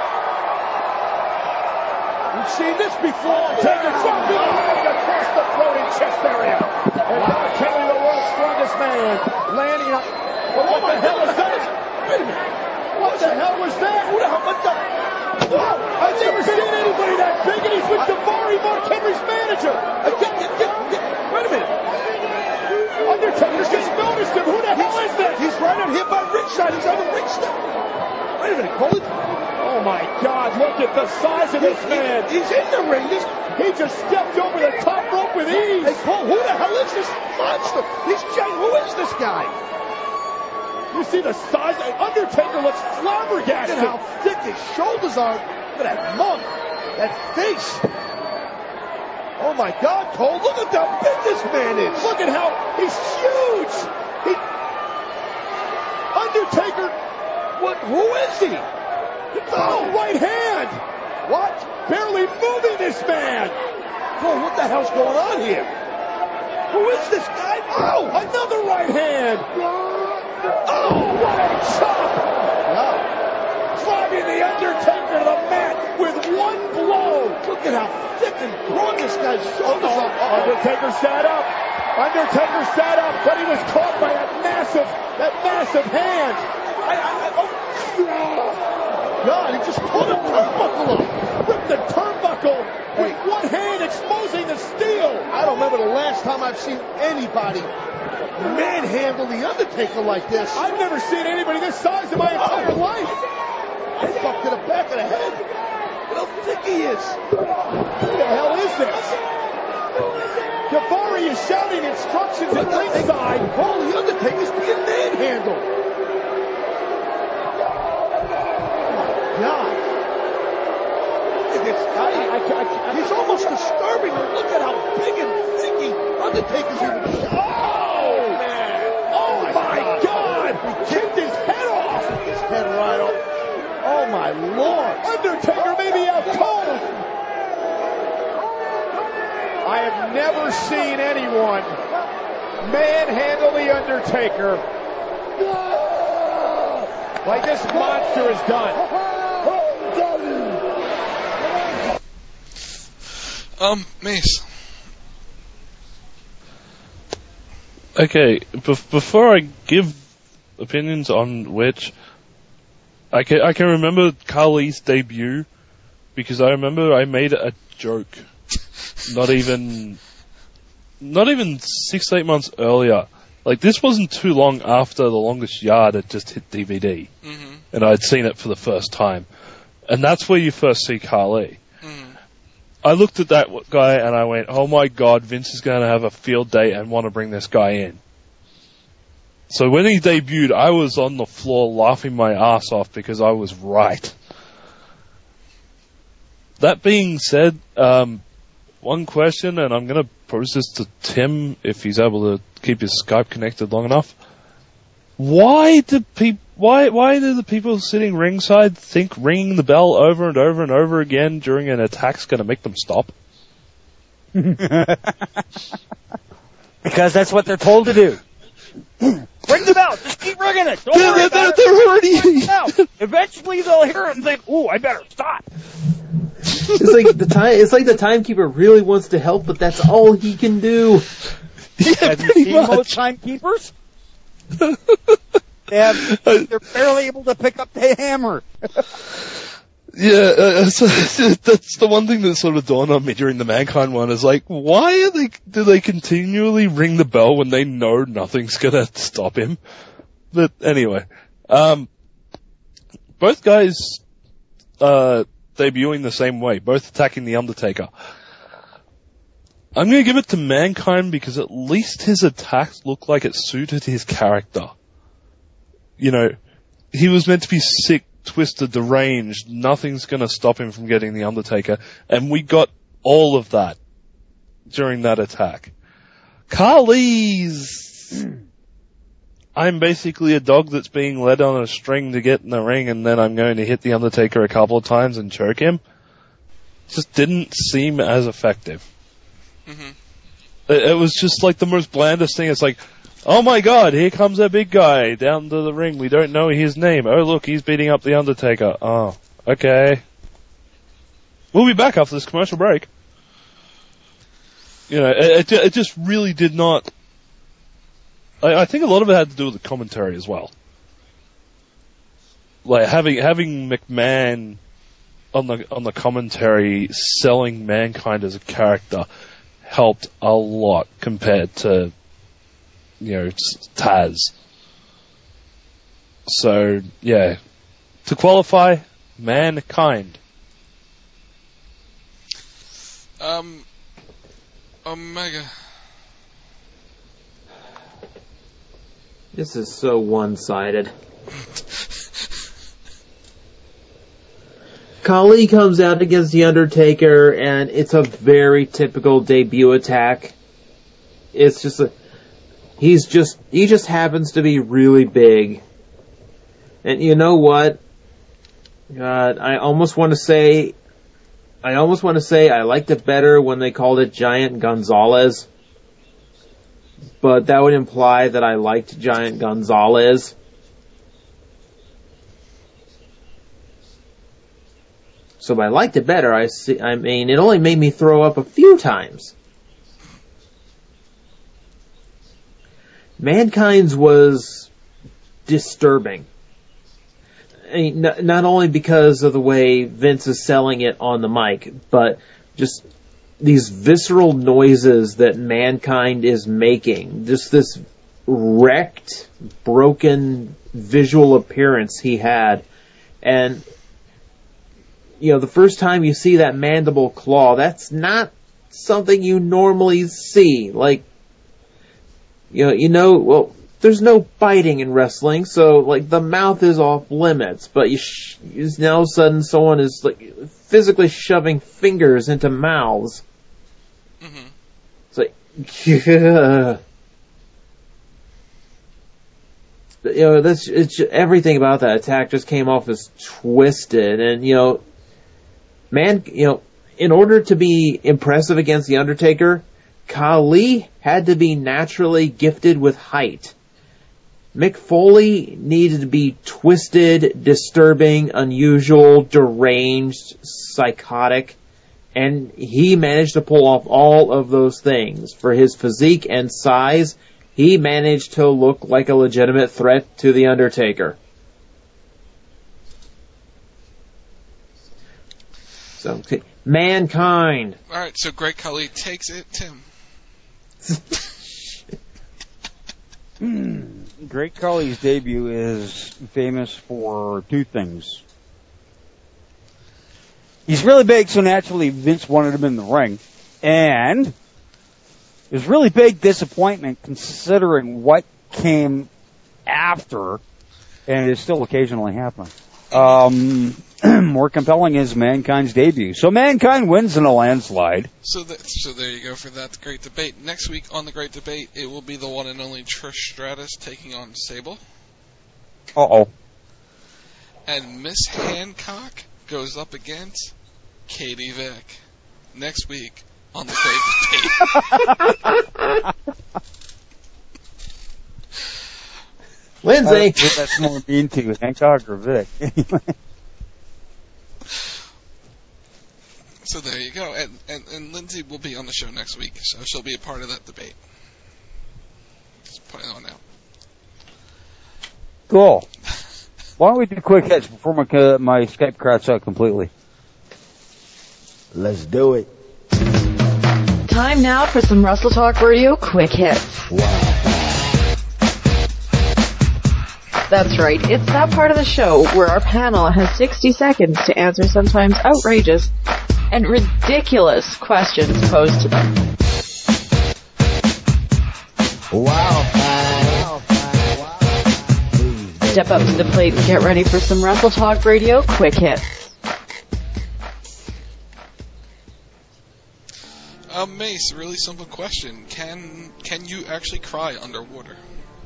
We've seen this before. Taking something across the throat and chest area. And Howard Kelly, the world's strongest man, landing up. Well, what the hell is that? Wait a minute. What the hell was that? Who the hell? What the? Wow, I've never seen anybody that big, and he's with Davari, Mark Henry's manager. I get, get, get, get. Wait a minute. Undertaker just noticed him. Who the hell is that? He's right up here by ringside. He's on the ringside. Wait a minute, Cole. Oh my God! Look at the size of this man. He's in the ring. He's, he just stepped over the top rope with ease. Hey, Cole, who the hell is this monster? He's giant. Who is this guy? You see the size? Undertaker looks flabbergasted. Look at how thick his shoulders are. Look at that mug. That face. Oh my God, Cole. Look at how big this man is. Look at how he's huge. He, Undertaker, what, who is he? Oh, right hand. What? Barely moving this man. Cole, what the hell's going on here? Who is this guy? Oh, another right hand. Oh, what a chop! Wow. Driving The Undertaker to the mat with one blow. Look at how thick and broad this guy's shoulders are. Undertaker sat up. Undertaker sat up, but he was caught by that massive, that massive hand. I, I, I, oh. God, he just pulled a turnbuckle up. Ripped the turnbuckle with one hand, exposing the of Steel. I don't remember the last time I've seen anybody manhandle the Undertaker like this. I've never seen anybody this size in my entire life. I fucked to the back of the head. Look how thick he is. Who the hell is this? Daivari is shouting instructions at ringside. Oh, the Undertaker's being manhandled. God. Look at this guy. I, I, I, he's almost disturbing. Look at how big and thick Undertaker's in the Oh, man. Oh, my God. He kicked his head off. His head right off. Oh, my Lord. Undertaker may be out cold. I have never seen anyone manhandle the Undertaker like this monster has done. Um, Mace. Okay, bef- before I give opinions on which, I can, I can remember Khali's debut, because I remember I made a joke, not even, not even six, eight months earlier. Like, this wasn't too long after The Longest Yard had just hit D V D, mm-hmm. and I'd seen it for the first time. And that's where you first see Khali. I looked at that guy and I went, oh my God, Vince is going to have a field day and want to bring this guy in. So when he debuted, I was on the floor laughing my ass off because I was right. That being said, um, one question, and I'm going to pose this to Tim if he's able to keep his Skype connected long enough. Why do people, why, why do the people sitting ringside think ringing the bell over and over and over again during an attack's going to make them stop? Because that's what they're told to do. Ring the bell. Just keep ringing it. Don't they're, worry they're, about they're it. already. Eventually they'll hear it and think, "Ooh, I better stop." It's like the time. It's like the timekeeper really wants to help, but that's all he can do. Yeah, Have you seen most timekeepers? They have, they're barely able to pick up the hammer. Yeah, uh, so, that's the one thing that sort of dawned on me during the Mankind one is like, why are they, do they continually ring the bell when they know nothing's gonna stop him? But anyway, um, both guys, uh, debuting the same way, both attacking the Undertaker. I'm gonna give it to Mankind because at least his attacks looked like it suited his character. You know, he was meant to be sick, twisted, deranged. Nothing's going to stop him from getting the Undertaker. And we got all of that during that attack. Khali's... I'm basically a dog that's being led on a string to get in the ring, and then I'm going to hit the Undertaker a couple of times and choke him. Just didn't seem as effective. Mm-hmm. It, it was just like the most blandest thing. It's like, oh my God, here comes a big guy down to the ring. We don't know his name. Oh look, he's beating up the Undertaker. Oh, okay. We'll be back after this commercial break. You know, it, it, it just really did not... I, I think a lot of it had to do with the commentary as well. Like having having McMahon on the on the commentary selling Mankind as a character helped a lot compared to, you know, Taz. So, yeah. To qualify, Mankind. Um, Omega. This is so one-sided. Khali comes out against The Undertaker, and it's a very typical debut attack. It's just a... He's just... He just happens to be really big. And you know what? God, I almost want to say... I almost want to say I liked it better when they called it Giant Gonzalez. But that would imply that I liked Giant Gonzalez. So I liked it better. I see, I mean, it only made me throw up a few times. Mankind's was disturbing. I mean, not only because of the way Vince is selling it on the mic, but just these visceral noises that Mankind is making. Just this wrecked, broken visual appearance he had. And, you know, the first time you see that mandible claw, that's not something you normally see. Like, you know, you know, well, there's no biting in wrestling, so, like, the mouth is off limits, but you, sh- you now all of a sudden someone is, like, physically shoving fingers into mouths. Mm-hmm. It's like, yeah. You know, that's, it's, everything about that attack just came off as twisted, and, you know, man, you know, in order to be impressive against The Undertaker, Khali had to be naturally gifted with height. Mick Foley needed to be twisted, disturbing, unusual, deranged, psychotic, and he managed to pull off all of those things. For his physique and size, he managed to look like a legitimate threat to The Undertaker. So, okay. Mankind. Alright, so Great Khali takes it, Tim. Hmm. Great Khali's debut is famous for two things. He's really big, so naturally Vince wanted him in the ring. And it was really big disappointment considering what came after, and it is still occasionally happening. Um, more compelling is Mankind's debut. So Mankind wins in a landslide. So, that, so there you go for that great debate. Next week on the Great Debate, it will be the one and only Trish Stratus taking on Sable. Uh-oh. And Miss Hancock goes up against Katie Vick. Next week on the Great Debate. Lindsay! Uh, that's more mean to Hancock or Vic. So there you go. And, and, and Lindsay will be on the show next week, so she'll be a part of that debate. Just putting it on now. Cool. Why don't we do quick hits before my, uh, my Skype cracks out completely? Let's do it. Time now for some Wrestle Talk Radio quick hits. Wow. That's right, it's that part of the show where our panel has sixty seconds to answer sometimes outrageous and ridiculous questions posed to them. Wow. Step up to the plate and get ready for some Wrestle Talk Radio quick hits. Uh, Mace, really simple question. Can can you actually cry underwater?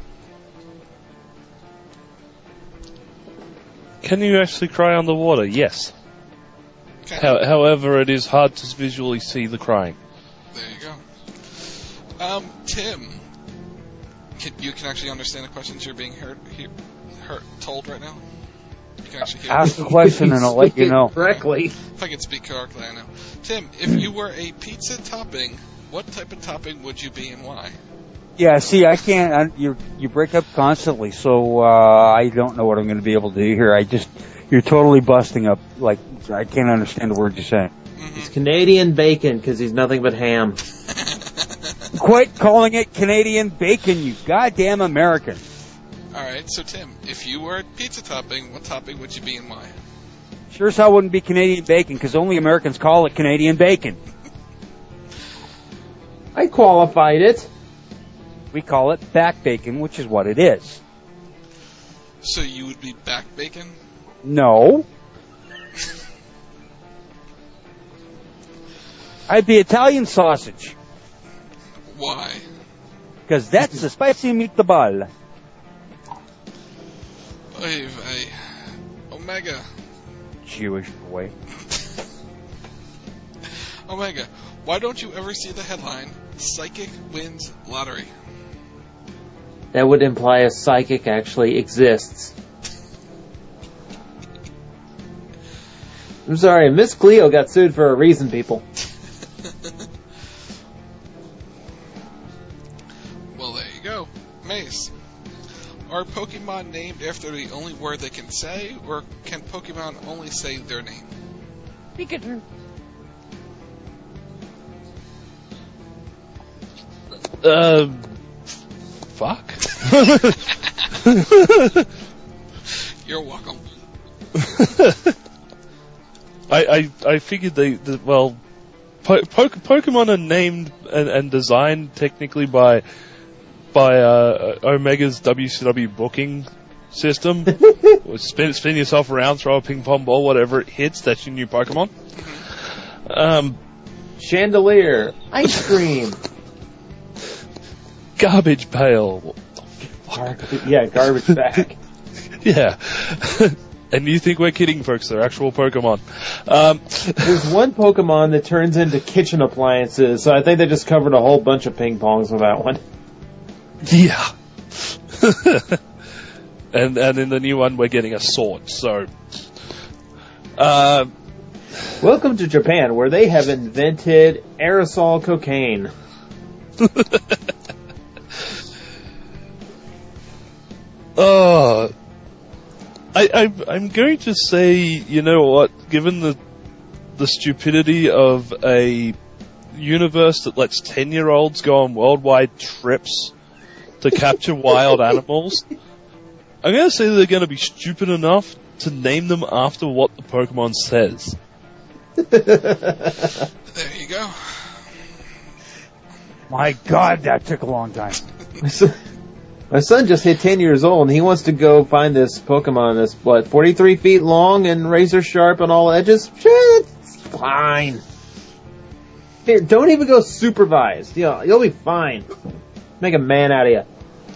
Can you actually cry underwater? Yes. How, however, it is hard to visually see the crying. There you go. Um, Tim, can, you can actually understand the questions you're being heard, hear, heard told right now? You can actually hear Ask the question and I'll let you know. Correctly. If I can speak correctly, I know. Tim, if you were a pizza topping, what type of topping would you be and why? Yeah, see, I can't, I, you you break up constantly, so uh, I don't know what I'm going to be able to do here. I just, you're totally busting up, like, I can't understand the words you're saying. Mm-hmm. It's Canadian bacon, because he's nothing but ham. Quit calling it Canadian bacon, you goddamn American. Alright, so Tim, if you were a pizza topping, what topping would you be and why? Sure as hell wouldn't be Canadian bacon, because only Americans call it Canadian bacon. I qualified it. We call it back bacon, which is what it is. So you would be back bacon? No. I'd be Italian sausage. Why? Because that's the spicy meatball. Oy vey. Omega. Jewish boy. Omega, why don't you ever see the headline, Psychic Wins Lottery? That would imply a psychic actually exists. I'm sorry, Miss Cleo got sued for a reason, people. Well, there you go. Mace, are Pokemon named after the only word they can say, or can Pokemon only say their name? Pikachu. Uh, fuck. You're welcome. I, I I figured they, the, well, po- po- Pokemon are named and, and designed technically by by uh, Omega's W C W booking system. spin, spin yourself around, throw a ping pong ball, whatever it hits, that's your new Pokemon. Um, Chandelier, ice cream, garbage pail. Garbage, yeah, garbage bag. Yeah. And you think we're kidding, folks? They're actual Pokemon. Um, There's one Pokemon that turns into kitchen appliances, so I think they just covered a whole bunch of ping pongs with that one. Yeah. and and in the new one, we're getting a sword, so... Uh, Welcome to Japan, where they have invented aerosol cocaine. Oh... I, I, I'm going to say, you know what, given the the stupidity of a universe that lets ten-year-olds go on worldwide trips to capture wild animals, I'm going to say they're going to be stupid enough to name them after what the Pokemon says. There you go. My God, that took a long time. My son just hit ten years old, and he wants to go find this Pokemon that's, what, forty-three feet long and razor sharp on all edges? Shit, it's fine. Here, don't even go supervised. You'll, you'll be fine. Make a man out of you.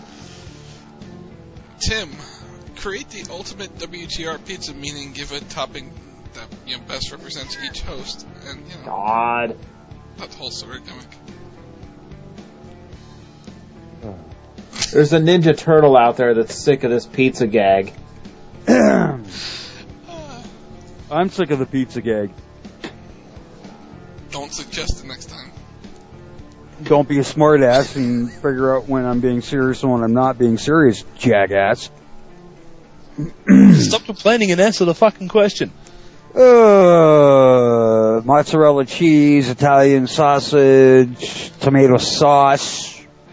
Tim, create the ultimate W T R pizza, meaning give a topping that, you know, best represents each host, and, you know... God. That whole sort of gimmick. There's a Ninja Turtle out there that's sick of this pizza gag. I'm sick of the pizza gag. Don't suggest it next time. Don't be a smart ass and figure out when I'm being serious and when I'm not being serious, jackass. Stop complaining and answer the fucking question. Uh, mozzarella cheese, Italian sausage, tomato sauce.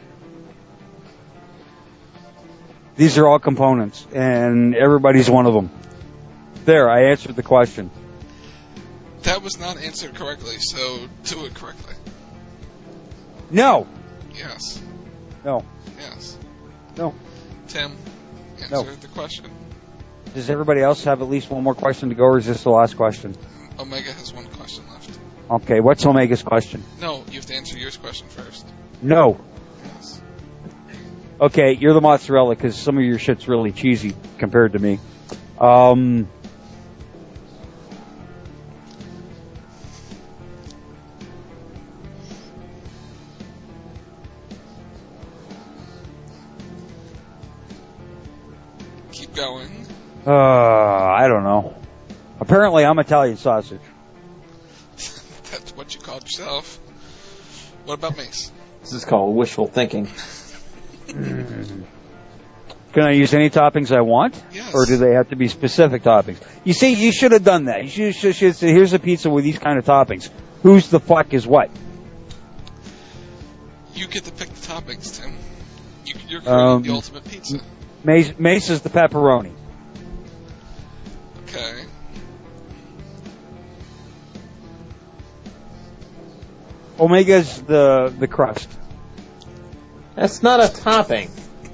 These are all components, and everybody's one of them. There, I answered the question. That was not answered correctly, so do it correctly. No. Yes. No. Yes. No. Tim, answer No. the question. Does everybody else have at least one more question to go, or is this the last question? Omega has one question left. Okay, what's Omega's question? No, you have to answer yours question first. No. Yes. Okay, you're the mozzarella because some of your shit's really cheesy compared to me. Um, Keep going. uh, I don't know. Apparently, I'm Italian sausage. That's what you called yourself. What about Mace? This is called wishful thinking. Can I use any toppings I want? Yes. Or do they have to be specific toppings? You see, you should have done that. You should, should, should say, here's a pizza with these kind of toppings. Who's the fuck is what? You get to pick the toppings, Tim. You, you're creating Um, the ultimate pizza. Mace, Mace is the pepperoni. Okay. Omega's the the crust. That's not a topping.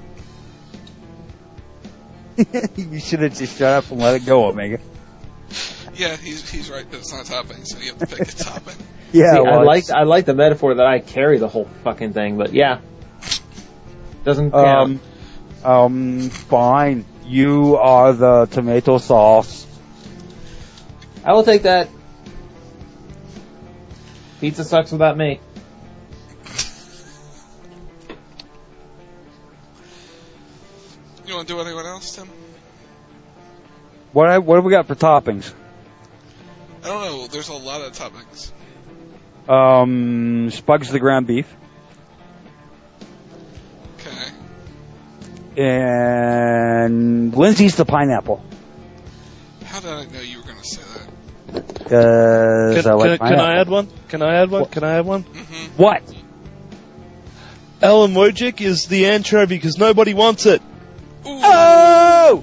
You should have just shut up and let it go, Omega. Yeah, he's he's right. It's not a topping, so you have to pick a topping. Yeah, See, well, I like it's- I like the metaphor that I carry the whole fucking thing, but yeah, doesn't count. Um, um, fine. You are the tomato sauce. I will take that. Pizza sucks without me. You want to do anyone else, Tim? What I, what have we got for toppings? I don't know. There's a lot of toppings. Um, Spugs the ground beef. Okay. And Lindsay's the pineapple. How did I know you were going to say that? Cause Can, I like can, can pineapple. I add one? Can I add one? Can I add one? Mm-hmm. What? Alan Wojcik is the anchovy because nobody wants it. Ooh. Oh!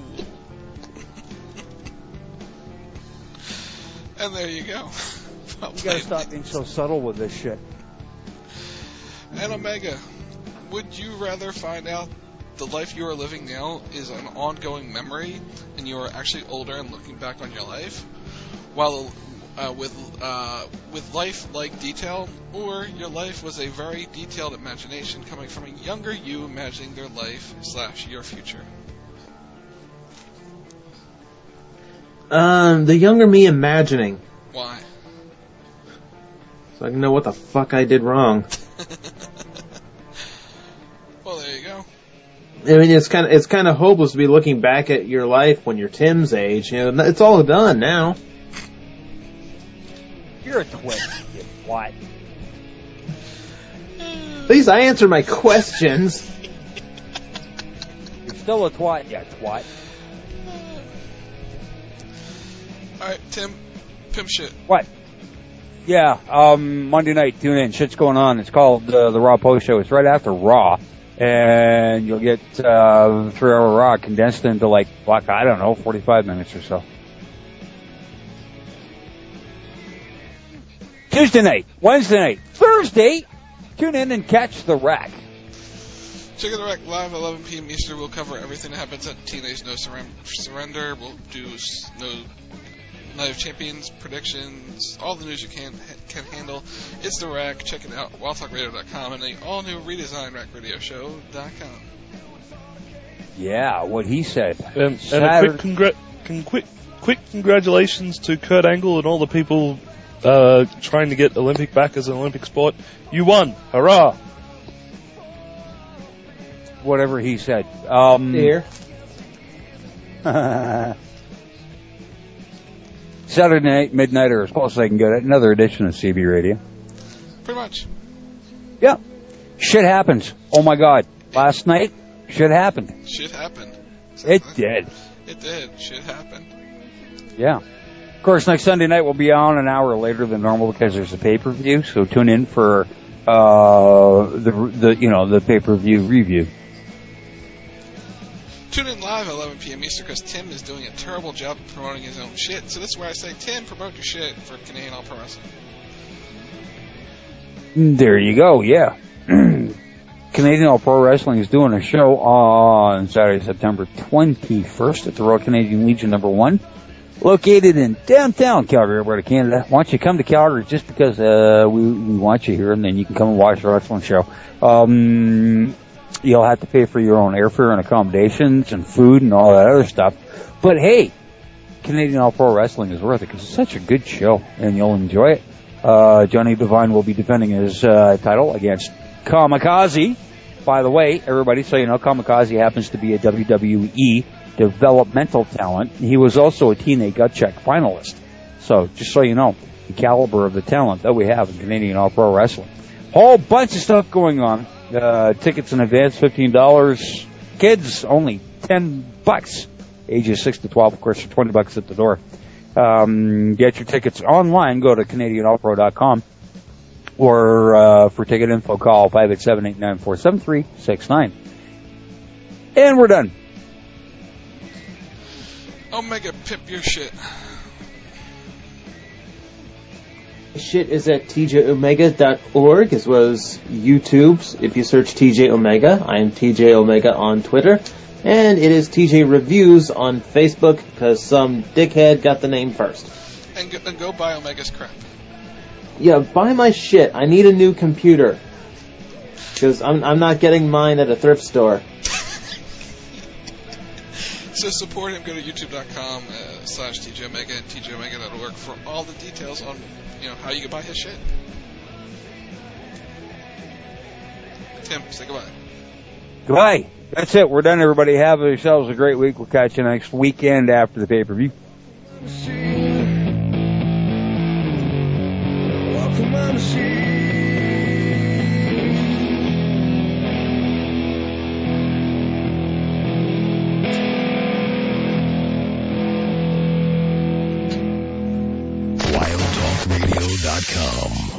And there you go. Well You gotta stop being so subtle with this shit. And Omega, would you rather find out the life you are living now is an ongoing memory, and you are actually older and looking back on your life, while uh, with uh, with life-like detail, or your life was a very detailed imagination coming from a younger you imagining their life slash your future? Um, the younger me imagining. Why? So I can know what the fuck I did wrong. Well, there you go. I mean, it's kind of it's kind of hopeless to be looking back at your life when you're Tim's age. You know, it's all done now. You're a twit. You what? At least I answered my questions. You're still a twat, yeah, twat. Alright, Tim, pimp shit. What? Yeah, um, Monday night, tune in. Shit's going on. It's called uh, the Raw Post Show. It's right after Raw. And you'll get uh, three hour Raw condensed into like, like, I don't know, forty-five minutes or so. Tuesday night, Wednesday night, Thursday, tune in and catch the Rack. Check out the Rack live at eleven p.m. Eastern. We'll cover everything that happens at Teenage No Surrender. We'll do no Night of Champions, predictions, all the news you can can handle. It's the Rack. Check it out, wild talk radio dot com and the all-new redesigned rack radio show dot com. Yeah, what he said. Um, and a quick, congr- con- quick, quick congratulations to Kurt Angle and all the people uh, trying to get Olympic back as an Olympic sport. You won. Hurrah. Whatever he said. Um, Here. Saturday night, midnight, or as close as I can get it, another edition of C B Radio. Pretty much. Yeah. Shit happens. Oh my God. Last night, shit happened. Shit happened. It did. It did. Shit happened. Yeah. Of course, next Sunday night we'll be on an hour later than normal because there's a pay-per-view, so tune in for uh, the, the you know, the pay-per-view review. Tune in live at eleven p.m. Eastern because Tim is doing a terrible job promoting his own shit. So this is where I say, Tim, promote your shit for Canadian All Pro Wrestling. There you go, yeah. Canadian All Pro Wrestling is doing a show on Saturday, September twenty-first at the Royal Canadian Legion number one, located in downtown Calgary, Alberta, Canada. Why don't you come to Calgary just because uh, we, we want you here, and then you can come and watch the wrestling show. Um... You'll have to pay for your own airfare and accommodations and food and all that other stuff. But hey, Canadian All Pro Wrestling is worth it because it's such a good show and you'll enjoy it. Uh, Johnny Devine will be defending his uh, title against Kamikaze. By the way, everybody, so you know, Kamikaze happens to be a W W E developmental talent. He was also a T N A Gut Check finalist. So just so you know, the caliber of the talent that we have in Canadian All Pro Wrestling. Whole bunch of stuff going on. Uh, tickets in advance, fifteen dollars. Kids, only ten bucks. Ages six to twelve, of course, for twenty bucks at the door. Um, get your tickets online. Go to Canadian All Pro dot com. Or, uh, for ticket info, call five eight seven, eight nine four, seven three six nine. And we're done. Omega, pimp your shit. Shit is at T J Omega dot org as well as YouTube. If you search T J Omega, I am T J Omega on Twitter. And it is T J Reviews on Facebook because some dickhead got the name first. And go, and go buy Omega's crap. Yeah, buy my shit. I need a new computer. Because I'm, I'm not getting mine at a thrift store. So support him. Go to youtube dot com uh, slash T J Omega and T J Omega dot org for all the details on, you know, how you can buy his shit. Tim, say goodbye. Goodbye. That's it. We're done, everybody. Have yourselves a great week. We'll catch you next weekend after the pay-per-view. Welcome on the scene. wild talk radio dot com